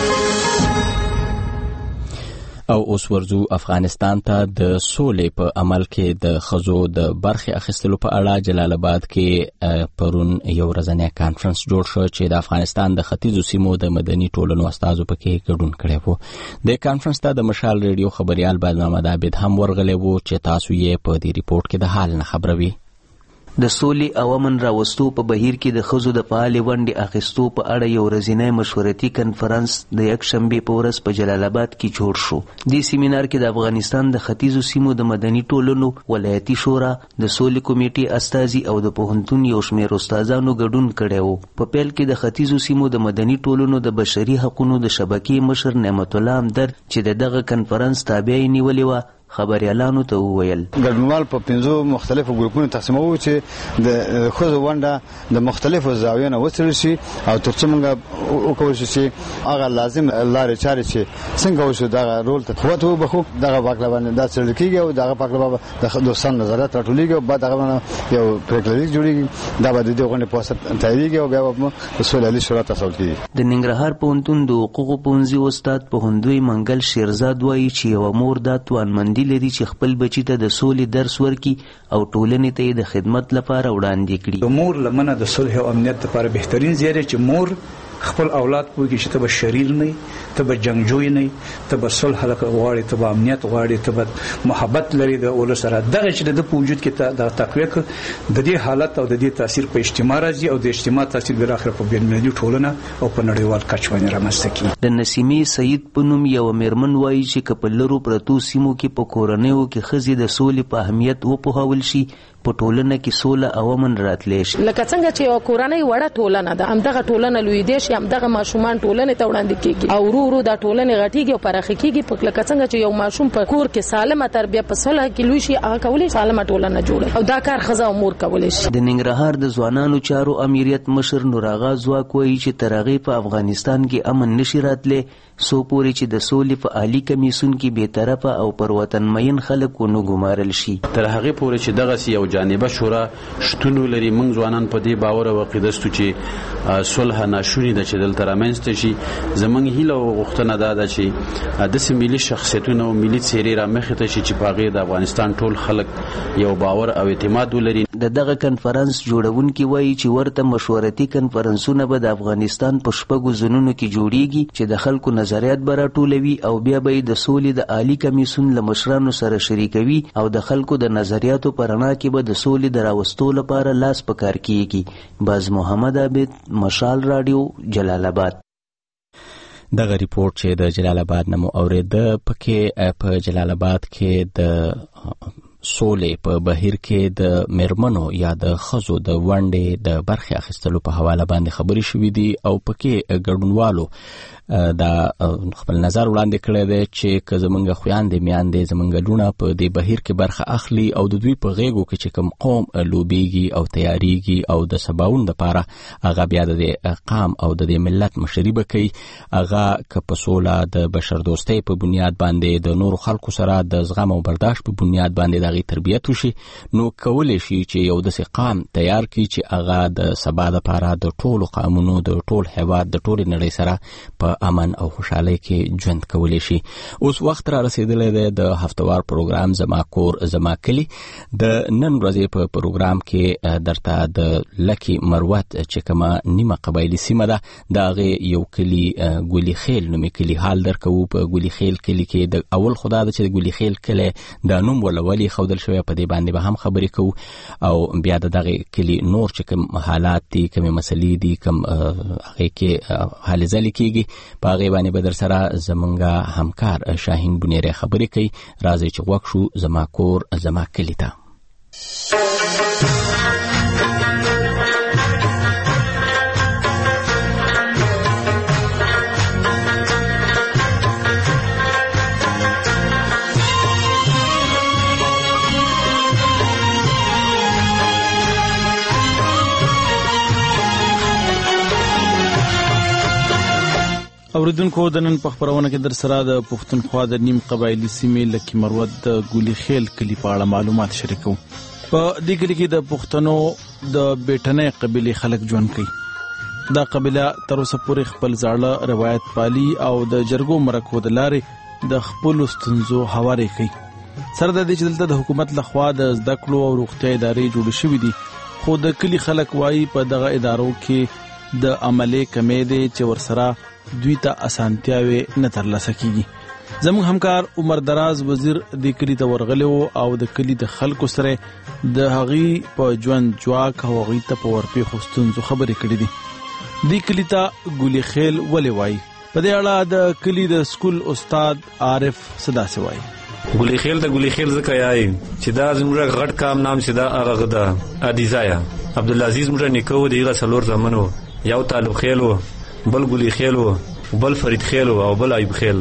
او اوس ورځو افغانستان ته د سولې په عمل کې د ښځو د برخې اخیستلو په اړه جلال آباد کې پرون یو ورځنی کانفرنس جوړ شو چې د افغانستان د ختیځو سیمو د مدني ټولنو استازو پکې ګډون کړی وو. د کانفرنس ته د مشال ریډیو خبريال باد محمد عابد هم ورغلی وو چې تاسو یې په دې ریپورت کې د حال نه خبروي. د سولې او امن راوستو په بهیر کې د ښځو د فعالې ونډې اخیستو په اړه یو ورځنی مشورتي کنفرانس د یکشنبې په ورځ په جلال آباد کې جوړ شو. دې سیمینار کې د افغانستان د ختیځو سیمو د مدني ټولنو، ولایتي شورا، د سولې کمیټې استازي او د پوهنتون یو شمېر استادانو ګډون کړی و. په پیل کې د ختیځو سیمو د مدني ټولنو د بشري حقوقو د شبکې مشر نعمت الله همدرد چې د دغه کنفرانس تابع یې نیولې وه خبريالانو ته وویل ګډونوال په پنځو مختلفو ګروپونو تقسیموي چې د ښځو ونډه د مختلفو زاویو نه وڅېړل شي او تر څو موږ وکولی شو چې هغه لازم لارې چارې چې څنګه وشو دغه رول ته قوت وبخو دغه پاکله باندې دا څېړل کېږي او دغه پاکله به د دوستانو نظریات راټولېږي او بعد هغه یو پرېکړه لیک جوړېږي دا به د دې غونډې په واسطه تاییدېږي او بیا به د سولې عالي شورا تصویب کېږي. د ننګرهار پوهنتون د حقوقو پوهنځي استاد پوهندوی منګل شیرزاد وایي چې یوه مور دا توانمندي لري چې خپل بچي ته د سولې درس ورکړي او ټولنې ته یې د خدمت لپاره وړاندې کړي. د مور لمنه د صلح او امنیت لپاره بهترین ځای دی چې مور خپل اولاد پوهیږي چې ته به شریر نه ته به جنگجوی نه ته به صلح غواړې ته به امنیت غواړې ته به محبت لري د ولس سره. دغه چې د په وجود کې د تقویه د دې حالت او د دې تاثیر په اجتماع راځي او د اجتماع تاثیر بل اخر په بین‌المللي ټولنه او په نړیوال کچ باندې رامنځته کیږي. د نسیمې سید په نوم یو میرمن وایي چې که په لرو پرتو سیمو کې په کورنیو کې ښځې د سولې په اهمیت وپوهول شي په ټولنه کې سوله او امن راتلی شي. لکه څنګه چې یو کورنۍ وړه ټولنه ده همدغه ټولنه لویدې شي همدغه ماشومان ټولنې ته وړاندې کیږي او ورو ورو دا ټولنې غټیږي او پراخه کیږي. په لکه څنګه چې یو ماشوم په کور کې سالمه تربیه په صلح کې لوي شي هغه کولای سالمه ټولنه جوړه او دا کار ښځه او مور کولای شي. د ننګرهار د ځوانانو چارو امیریت مشر نوراغا ځواک وایي چې تر هغې په افغانستان کې امن نشي راتلی سو پورې چې د سولې په عالي کمیسون کې بېطرفه او پر وطن مین خلک ونه ګمارل شي. تر هغې پورې چې دغسې یو جانبه شورا شتون ولري موږ ځوانان په دې باور او عقیده ستو چې صلح ناشونې ده چې دلته رامنځته شي. زموږ هیله او غوښتنه دا ده چې داسې ملي شخصیتونه او ملي څېرې رامخې ته شي چې په هغې د افغانستان ټول خلک یو باور او اعتماد ولري. د دغه کنفرانس جوړونکي وایي چې ورته مشورتي کنفرانسونه به د افغانستان په شپږو ځایونو کې جوړیږي چې د خلکو نظریات به راټولوي او بیا به د سولې د عالي کمیسون له مشرانو سره شریکوي او د خلکو د نظریاتو په رڼا کې به د سولې د راوستو لپاره لاس په کار کیږي. باز محمد عابد، مشال رادیو، جلال آباد. دغه ریپورت چې د جلال آباد نه مو اورېده پکې په جلال آباد کې د سولې په بهیر کې د میرمنو یا د ښځو د ونډې د برخې اخیستلو په حواله باندې خبرې شوې دي او پکې ګډونوالو دا خپل نظر وړاندې کړی دی چې که زمونږ خویندې میاندې زمونږ لوڼه په دې بهیر کې برخه اخلي او د دوی په غېږو کې چې کوم قوم لوبېږي او تیاریږي او د سباوون دپاره هغه بیا د دې قام او د دې ملت مشري به کوي هغه که په سوله د بشردوستۍ په بنیاد باندې د نورو خلکو سره د زغم او برداشت په بنیاد باندې د هغې تربیت وشي نو کولی شي چې یو داسې قام تیار کړي چې هغه د سبا دپاره د ټولو قامونو د ټول هېواد د ټولې نړۍ سره په امن او خوشحالۍ کې ژوند کولی شي. اوس وخت را رسېدلی دی د هفتوار پروګرام زما کور زما کلي. د نن ورځې په پروګرام کې درته د لکي مروت چې کومه نیمه قبایلي سیمه ده د هغې یو کلي ګولي خیل نومې کلي حال درکوو. په ګولي خیل کلي کې د اول خدا ده چې د ګولي خیل کلی د نوم وله ولې ښودل شوی په دې باندې به هم خبرې کوو او بیا د دغې کلي نور چې کوم حالات دي کومې مسلې دي کوم هغې کې هلې ځلې کېږي په هغې باندې به در سره زمونږ همکار شاهین بنیری خبرې کوي. راځئ چې غوږ شو زما کور زما کلي ته. اوریدونکو د نن په خبرونه کې در سره د پښتونخوا د نیم قبایلي سیمې لکي مروت د ګولي خیل کلي په اړه معلومات شریکو. په دې کلي کې د پښتنو د بیټنۍ قبیلې خلک ژوند کوي. دا قبیله تر اوسه پورې خپل زاړه روایت پالي او د جرګو مرکو د لارې د خپلو ستونزو هوارې کوي. سره د دې چې دلته د حکومت لخوا د زده کړو او روغتیا ادارې جوړې شوې دي خو د کلي خلک وایي په دغه ادارو کې د عملې کمې دی چې ورسره دوی ته اسانتیاوې نه ترلاسه کیږي. زموږ همکار عمر دراز وزیر د کلي ته ورغلی او د کلي د خلکو سره د هغې په ژوند جواک او هغوی ته په ورپېښو ستونزو خبرې کړې دي. دې کلي ته ګولي خیل ولې وایي؟ په دې اړه د کلي د سکول استاد عارف څه داسې وایي. ګولي خیل ته ګولي خیل ځکه یایي چې دا زموږ غټ کام نام چې دا هغه ده عدیزایه عبدالعزیز موږ نیکه و د هغه څلور زامن و یو طالب خیل و بل ګولي خیل و بل فرید خیل و او بل ایوب خیل ده.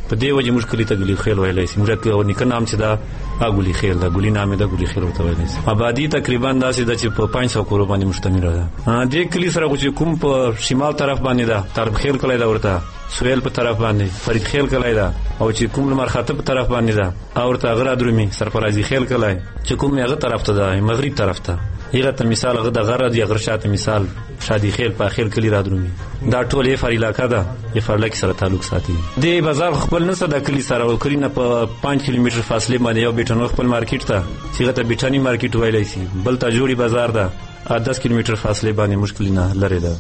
په دې وجه موږ کلی ته ګلی خیل ویلای شي موږ نیکه نام چې دا اګلی خیل دا ګلی نام دا ګلی خیل ورته ویلای شي آبادی تقریبا داسې د چې په پنځه سوه کور باندې مشتمل ده دې کلی سره چې کوم په شمال طرف باندې ده طرف خیل کلی دا ورته سویل په طرف باندې فرید خیل کلی دا او چې کوم لمر خاطب په طرف باندې ده او ورته غره درومي سرفرازي خیل کلی چې کوم هغه طرف ته ده مغرب طرف ته یغه ته مثال غدا غره دی غره شاته مثال شادي خیل په خیل کلی را درومي دا ټول یې فار علاقہ ده یې فار لک سره تعلق ساتي د بازار خپل نه صدا کلی سره او کلی نه په پنځه کیلومتر فاصله باندې یو بیٹنو خپل مارکیټ ته چې غته بیٹانی مارکیټ ویلای شي بل ته جوړي بازار ده دس کیلومتر فاصله باندې مشکل نه لري ده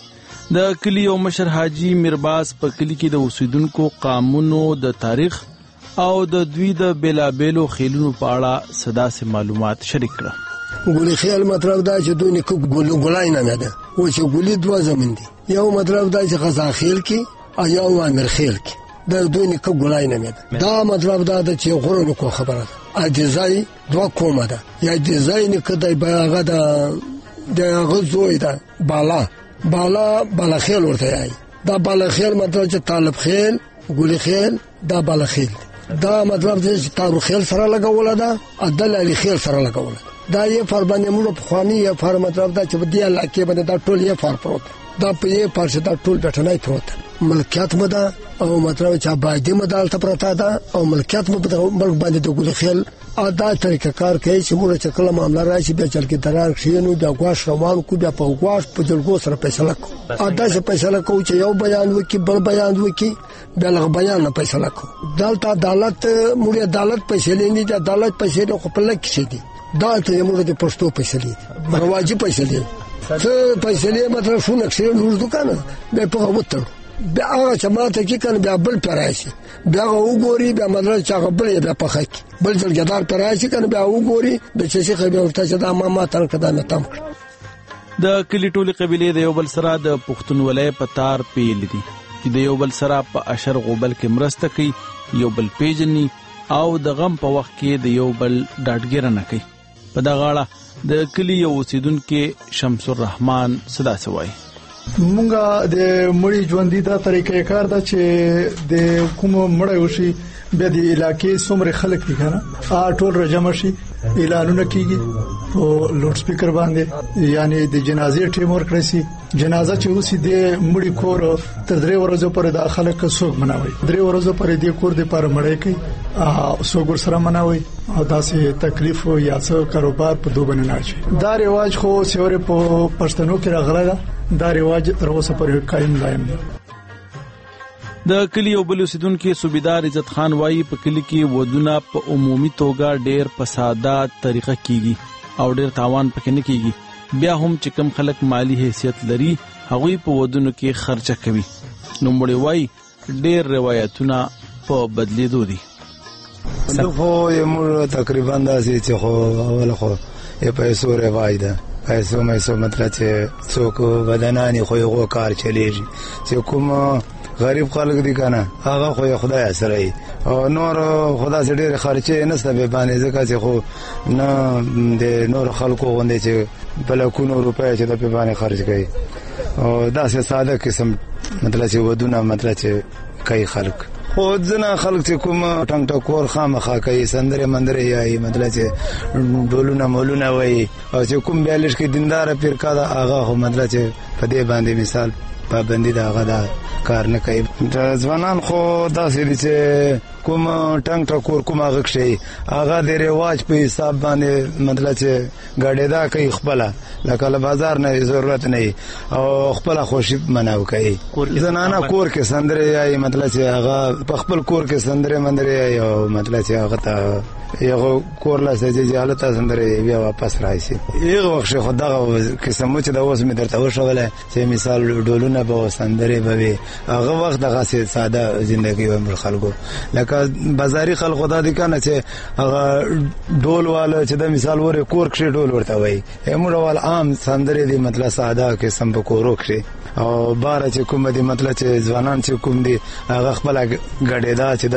د کلی او مشر حاجی میرباز په کلی کې د اوسیدونکو قانونو د تاریخ او د دوی د بیلابېلو خیلونو په اړه صدا سه معلومات شریک کړه ګولي خیال مطلب دا چې دوی نه ګولو ګولای نه ده او چې ګولي دوه زمين دي یو مطلب دا چې غزا خیل کې او یو امر خیل کې دا دوی نه ګولای نه ده دا مطلب دا چې غرونو کو خبره ده اجزای دوه کومه ده یا اجزای نه کدی باغه ده د غزوې ده بالا بالا بالا خیل ورته یای دا بالا خیل مطلب چې طالب خیل ګولي خیل دا بالا خیل دا مطلب چې تاریخ خیل سره لګول ده عدل علی خیل سره لګول دا یې فر باندې موږ په خواني یې فر مطلب دا چې په دې علاقې باندې دا ټول یې فر پروت دا په یې فر چې دا ټول بټنای پروت ملکیت مده او مطلب چې آبادی مدال ته پرتا ده او ملکیت مده ملک باندې د ګل خیل ادا طریقه کار کوي چې موږ چې کله معاملې راشي بیا چل کې درار شینو د غواش روان کو بیا په غواش په جلګو سره فیصله کو ادا چې فیصله کو چې یو بیان وکي بل بیان وکي بلغ بیان نه فیصله کو دلته عدالت موږ عدالت فیصله نه دي عدالت فیصله خو په لکه شي دي دا ته موږ د پښتو فیصله دي واجب فیصله څه فیصله مطلب شو نقشه نور دکانه به په وته بیا هغه چې ماته کې کنه بیا بل پرایشي بیا وګوري بیا مدرسه چا بل بیا په خک بل ځلګدار پرایشي کنه بیا وګوري به چې خبر ورته چې دا ما ما تر کده نه تم د کلی ټولي قبيله د یو بل سره د پښتونولۍ په تار پیل دي چې د یو بل سره په اشر غوبل کې مرسته کوي یو بل پیجني او د غم په وخت کې د یو بل ډاډګیرنه کوي په دا غاړه د کلی یو اوسیدونکو شمس الرحمن صدا سوای مونږه د مړی ژوندۍ دا طریقې کار دا چې د کوم مړی وشي به د علاقې څومره خلک دي کنه ا ټول رجم شي اعلانونه کیږي او لوډ سپیکر باندې یعنی د جنازې ټیم ورکړي سي جنازه چې اوسې د مړی کور تر درې ورځې پورې د خلک څوک مناوي درې ورځې پورې د کور د پر مړی کوي او څوک سره مناوي او داسې تکلیف یا څو کاروبار په دوه باندې نه شي دا رواج خو سیوري په پښتنو کې راغلی دا دا رواج تر اوسه پورې قائم دائم دی د کلی او بل اوسیدونکو صوبیدار عزت خان وایي په کلی کې ودونه په عمومي توګه ډېر په ساده طریقه کیږي او ډېر تاوان پکې نه کیږي بیا هم چې کم خلک مالی حیثیت لري هغوی په ودونو کې خرچه کوي نو مړي وایي ډېر روایتونه په بدلیدو دي خو یمو تقریبا داسې چې خو اول خو یې پیسو رواج ده پیسو مې سو مطلب چې څوک بدناني خو یو کار چلیږي چې کوم غریب خلک دي کنه هغه خو خدای سره او نور خدا سره ډېر خرچه نه سبب باندې ځکه چې خو نه د نور خلکو غوندې چې بل کو نور روپیا چې د په باندې خرج کوي او دا څه ساده قسم مطلب چې ودونه مطلب چې کوي خلک خو ځنه خلک چې کوم ټنګ ټکور خامخا کوي سندره مندره یای مطلب چې ډولونه مولونه وای او چې کوم بیالش کې دیندار پیرکا دا هغه هو مطلب چې په دې باندې مثال پابندي دا غدا کار نه کوي ځوانان خو داسې دي چې کوم ټنګ ټکور کوم هغه شي هغه د رواج په حساب باندې مطلب چې غاډه دا کوي خپل لکه له بازار نه ضرورت نه او خپل خوشي مناو کوي زنانه کور کې سندره یای مطلب چې هغه په خپل کور کې سندره مندره یای او مطلب چې هغه ته یو کور لا سجې حالت سندره بیا واپس راشي یو وخت خدا قسمه چې د اوس می درته وشوله چې مثال ډولونه به سندره به هغه وخت دغه ساده ژوندۍ و خلکو لکه بازاري خلکو دا دي کنه چې هغه ډول والا چې د مثال وره کور کې ډول ورته وای همړ وال عام سندره دي مطلب ساده قسم په کورو کې او بار چې کوم دي مطلب چې ځوانان چې کوم دي هغه خپل غړېدا چې د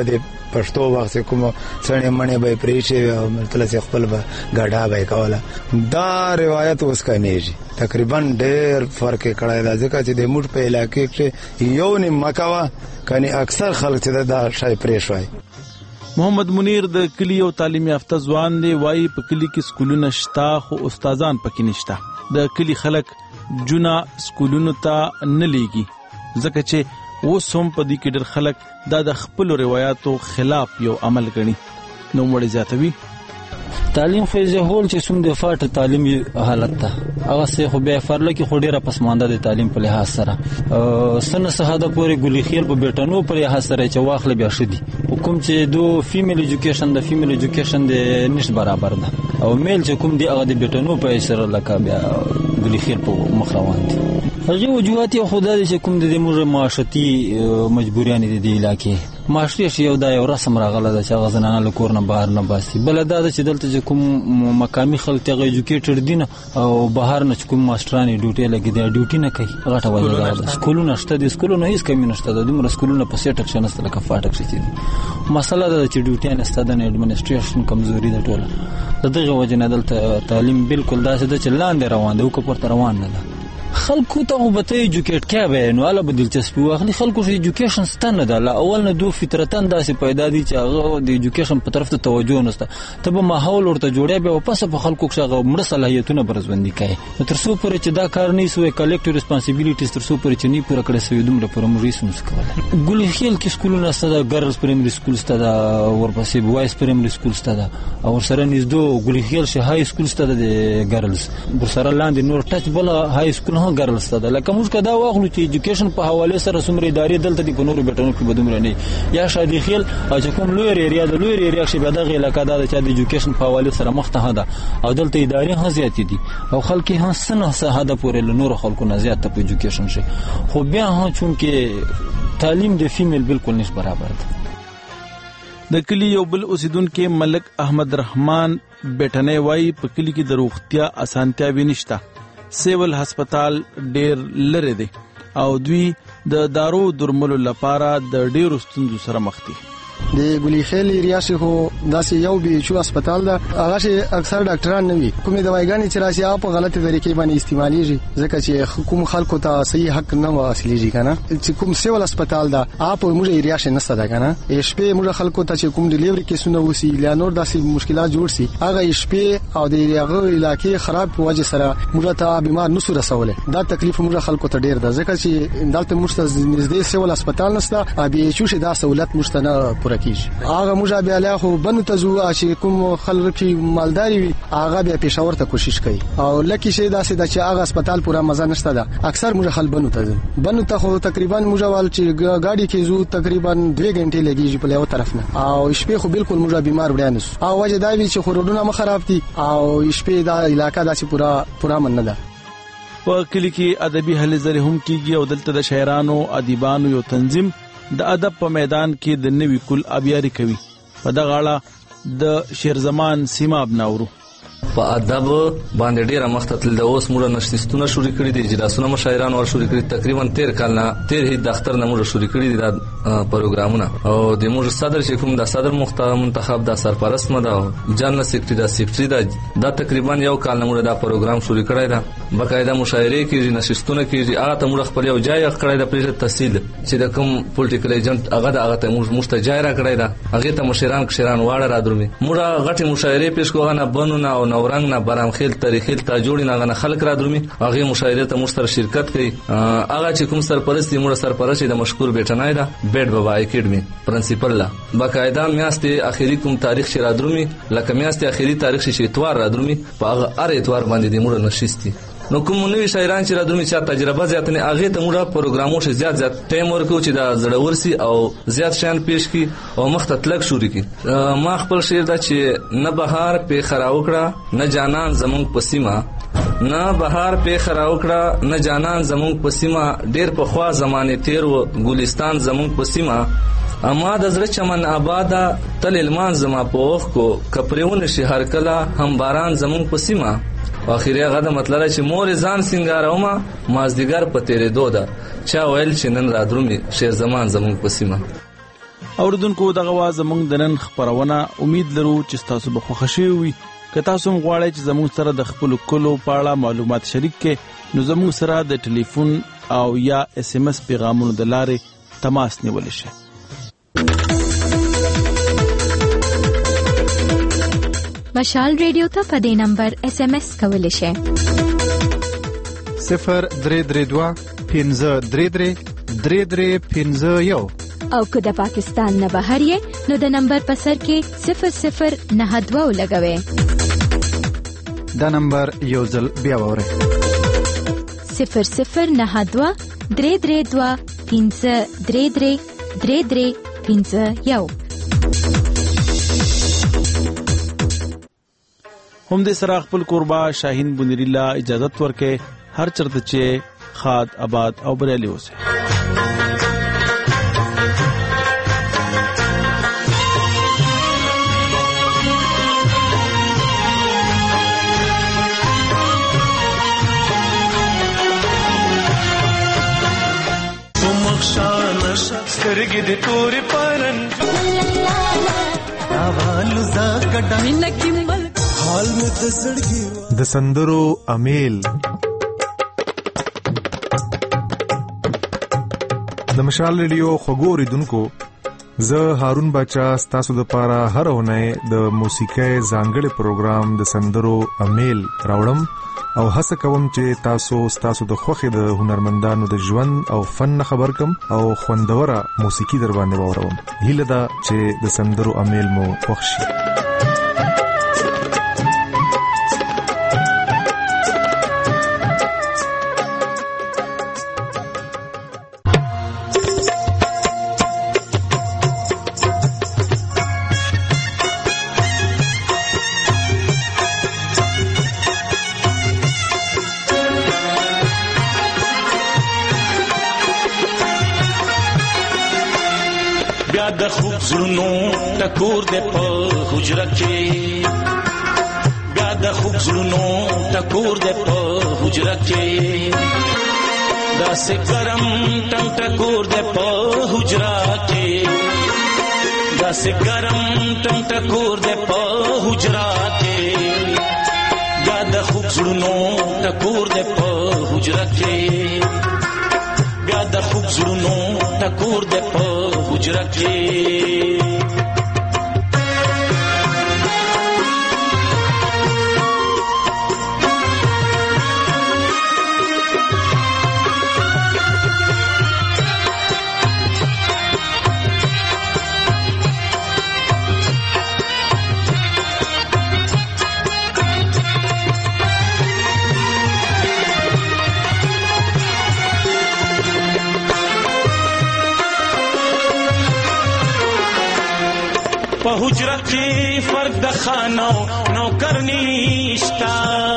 پښتو وخت کوم څنګه منې به پریشي او مطلب خپل به غاډا به کوله دا روایت اوس کانیږي تقریبا ډېر فرق کړای دا ځکه چې د موټ په علاقې کې یو نه مکوا کني اکثر خلک چې دا شای پریشوي. محمد منیر د کلی او تعلیم یافته ځوان دی، وایي په کلی کې سکولونه شته خو استادان پکې نشته. د کلی خلک جونا سکولونو ته نه لیږي ځکه چې اوس هم په دې کې ډېر خلک دا د خپل روایتو خلاف یو عمل کوي. نو مړ زیاتوي تعلیم خو یې هول چې سم د فاټ تعلیم حالت ته هغه سه خو به فرله کې خو ډیره پسمانده د تعلیم په لحاظ سره سن سهاده پورې ګلی خیر په بیٹانو پر لحاظ سره چې واخله بیا شدي حکم چې دو فیمیل ایجوکیشن د فیمیل ایجوکیشن د نش برابر ده او میل چې کوم دی هغه د بیٹانو په سره لکه بیا ګلی خیر په مخ روان دي. هغه وجوهات یو خدای چې کوم د موږ معاشتي مجبوریان دي د علاقې معاشري شی یو دا یو رسم راغله چې هغه زنانه له کور نه بهر نه باسي. بل دا چې دلته کوم مقامي خلک ته ایجوکیټډ دي نه او بهر نه کوم ماسترانی ډیوټي لګي دا ډیوټي نه کوي غټه وجه ده. سکولونه شته دي سکولونه هیڅ کمی نشته د دومره سکولونه په سیټ اکشن سره لکه فاټک شي دي. مسله دا چې ډیوټي نه ستاد نه اډمنستریشن کمزوري ده ټوله دغه وجه نه دلته تعلیم بالکل داسې ده چې لاندې روان دی او کوپر روان نه ده. خلکو ته وبته ایجوکیټ کړي نو اله به دلچسپي واخلي خلکو چې ایجوکیشن ستنه ده لا اول نه دو فطرتن داسې پیدا دي چې هغه د ایجوکیشن په طرف ته توجه نشته ته به ماحول ورته جوړي به واپس په خلکو کې هغه مړ صلاحیتونه برزوندي کوي. تر څو پورې چې دا کار نه سوی کلیکټیو ریسپانسیبিলিټیز تر څو پورې چې نه پوره کړی سوی دومره پوره موږ یې سم کوله. ګل خیل کې سکولونه ستاسو ګرلز پرایمري سکول ستاسو ورپسې بوایز پرایمري سکول ستاسو او سره نږدې ګل خیل شه های سکول ستاسو د ګرلز سره لاندې نور ټچ بل های سکول هم ګرلز ستاسو کوم کا دا واخلو چې ایجوکیشن په حواله سره سمري ادارې دلته د بنورو بیٹانو کې بدومره نه یا شادي خیل او چې کوم لوی ایریا د لوی ایریا شي به دغه علاقې دا چې د ایجوکیشن په حواله سره مخته ده او دلته ادارې هم زیات دي او خلک هم سنه ساده پورې له نور خلکو نه زیات په ایجوکیشن شي خو بیا هم چون کې تعلیم د فیمیل بالکل نش برابر ده. د کلی یو بل اوسیدونکو ملک احمد رحمان بیٹنه وای په کلی کې د روغتیا اسانتیا ونیشته سیول هسپتال ډیر لره دی او دوی د دارو درملو لپاره د ډیرو ستونزو سره مخ دي. د ګلی خیل ایریا شي خو داسې یو بي چو هسپتال ده هغه شي اکثر ډاکټران نه وي کومې دوايګانې چې راشي په غلطه طریقې باندې استعماليږي ځکه چې کوم خلکو ته صحیح حق نه واصلېږي کنه چې کوم سیول هسپتال ده اپ موږ ایریا شي نه ستدا کنه شپې موږ خلکو ته چې کوم ډیلیوري کیسونه وسی یا نور داسې مشکلات جوړ سي هغه شپې او د هغه علاقې خراب په وجه سره موږ ته بیمار نسو رسوله دا تکلیف موږ خلکو ته ډیر ده ځکه چې دلته موږ ته نږدې سیول هسپتال نشته ابي چو شي دا سہولت موږ ته نه پوره کیږي. هغه موږ بیا له خو بنو ته زو چې کوم خلک مالداري وي هغه بیا پېښور ته کوشش کوي او لکه شي داسې د چې هغه هسپتال پورا مزه نشته ده اکثر موږ خل بنو ته بنو ته خو تقریبا موږ وال چې ګاډي کې زو تقریبا دوه غنټې لګیږي په یو طرف نه او شپې خو بالکل موږ بیمار وړاندې او وجه دا وی چې خورودونه مخ خراب دي او شپې دا علاقہ داسې پورا پورا من نه ده. په کلی کې ادبي هلې زری هم کیږي او دلته د شاعرانو ادیبانو یو تنظیم د ادب په میدان کې د نوي کل ابياري کوي. په دغه اړه د شیر زمان سیماب ناورو په ادب باندې ډیره مختتل د اوس موږ نشستونه شروع کړی دي اجلاسونه مشاعران ور شروع کړی تقریبا تیر کال نه تیر هی دفتر نه موږ شروع کړی دي د پروګرامونه او د موږ صدر چې کوم د صدر منتخب د سرپرست مده جنرال سیکریټری د سیکریټری د دا تقریبا یو کال نه موږ دا پروګرام شروع کړی دا بقایده مشاعره کیږي نشستونه کیږي هغه ته موږ خپل یو ځای کړی د پریژه تحصیل چې د کوم پولیټیکل ایجنټ هغه د هغه ته موږ مستجای را کړی دا هغه ته مشران کشران واړه را درومي موږ غټي مشاعره پیښ کوو نه بنونه او نورنګ نه برام خیل تاریخي تا جوړی نه غنه خلک را درومي هغه مشاعره ته مستر شرکت کوي هغه چې کوم سرپرست دی موږ سرپرست د مشکور بیٹنای دا بیٹ بابا اکیډمي پرنسپل لا باقاعده میاشتې اخیری کوم تاریخ شي را درومي لکه میاشتې اخیری تاریخ شي اتوار را درومي په هغه ار اتوار باندې د موږ نشستی نو کوم نوې شاعران چې را درومي چې تجربه زیات نه هغه ته موږ پروګرامو شي زیات زیات ټایم ورکو چې دا زړور سي او زیات شان پیش کی او مختتلک شروع کی ما خپل شعر دا چې نه بهار په خراوکړه نه جانان زمونږ پسیما نه بهار په خراوکړه نه جانان زمونږ پسیما ډیر په خوا زمانه تیر و ګلستان زمونږ پسیما اما د زړه چمن آبادا تل المان زما په وخت کو کپریون شي هر کله هم باران زمونږ پسیما اخیری هغه د مطلب چې مور ځان سنگاروما مازدیګر په تیرې دوه چا ویل چې نن را درومي شیر زمان زمونږ پسیمه. اوردونکو دغه واز زموږ د نن خبرونه امید لرو چې تاسو به خوښ شئ وي. که تاسو هم غواړئ چې زموږ سره د خپل کلو په اړه معلومات شریک کړئ نو زموږ سره د ټلیفون او یا اس ام اس پیغامونو د لارې تماس نیولی شئ. مشال ریډیو ته په دې نمبر اس ام اس کولی شئ صفر درې درې دوه پنځه درې درې درې درې پنځه یو. او که د پاکستان نه بهر یې نو د نمبر په سر کې صفر صفر نه دوه ولګوئ. دا نمبر یو ځل بیا واورئ. صفر صفر نه دوه درې درې دوه پنځه درې درې درې درې پنځه یو. هم دې سره خپل قربا شاهین بنریلا اجازت ورکې هر چرته چې خاد آباد او بریالي اوسه. سترګې د تورې پرن اوالو زکټه مینکې ملک حال مې د زړګي د سندرو امیل. د مشال ریډیو خوږو اوریدونکو، زه هارون باچا ستاسو د پاره هر اونۍ د موسیقۍ ځانګړي پروګرام د سندرو امیل راوړم او هڅه کوم چې تاسو ستاسو د خوښې د هنرمندانو د ژوند او فن خبر کم او خوندوره موسیقي در باندې واوروم. هیله ده چې د سندرو امیل مو خوښ شي. د خوب زړونو ټکور دې په حجره کې، بیا د خوب زړونو ټکور دې په حجره کې، داسې ګرم ټنګ ټکور دې په حجره کې، داسې ګرم ټنګ ټکور دې په حجره کې، بیا د خوب زړونو ټکور دې په حجره کې، بیا د خوب زړونو ټکور دې په حجره کې. په حجره کې فرق د خانو نوکر نشتا،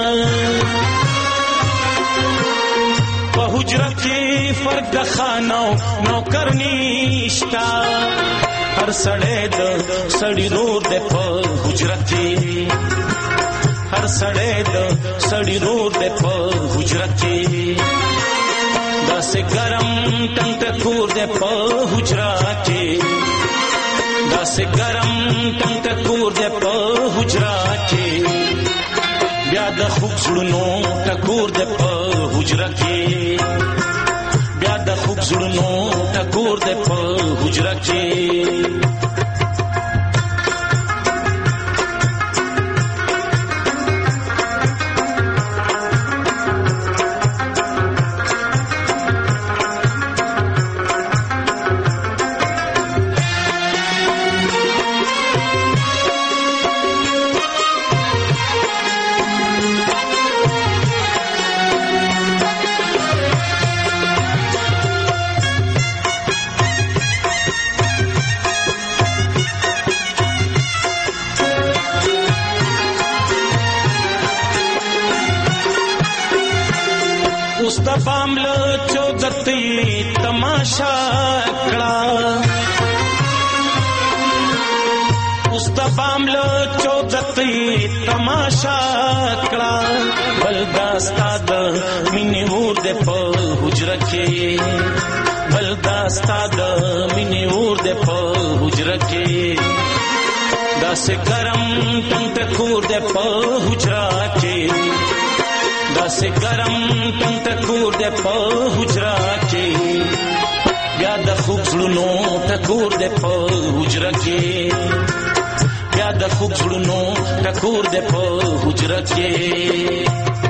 په حجره کې فرق د خانو نوکر نشتا، هر سړی د سړی رور دی په حجره کې، هر سړی د سړی رور دی په حجره کې، داسې ګرم ټنګ ټکور دی په حجره کې، داسې ګرم ټنګ ټکور دی په حجره کې، بیا د خوب زړونو ټکور دی په حجره کې، بیا د خوب زړونو ټکور دی په حجره کې. بامل چودتی تماشا کړه، اوس د بامل چودتی تماشا کړه، بل دا داستا د مینې اور دې په حجره کې بل داستا د مینې اور دې په حجره کې داسې ګرم ټنګ ټکور دې په حجره کې داسې ګرم ټنګ ټکور دې په حجره کې بیا د خوب زړونو ټکور دې په حجره کې بیا د خوب زړونو ټکور دې په حجره کې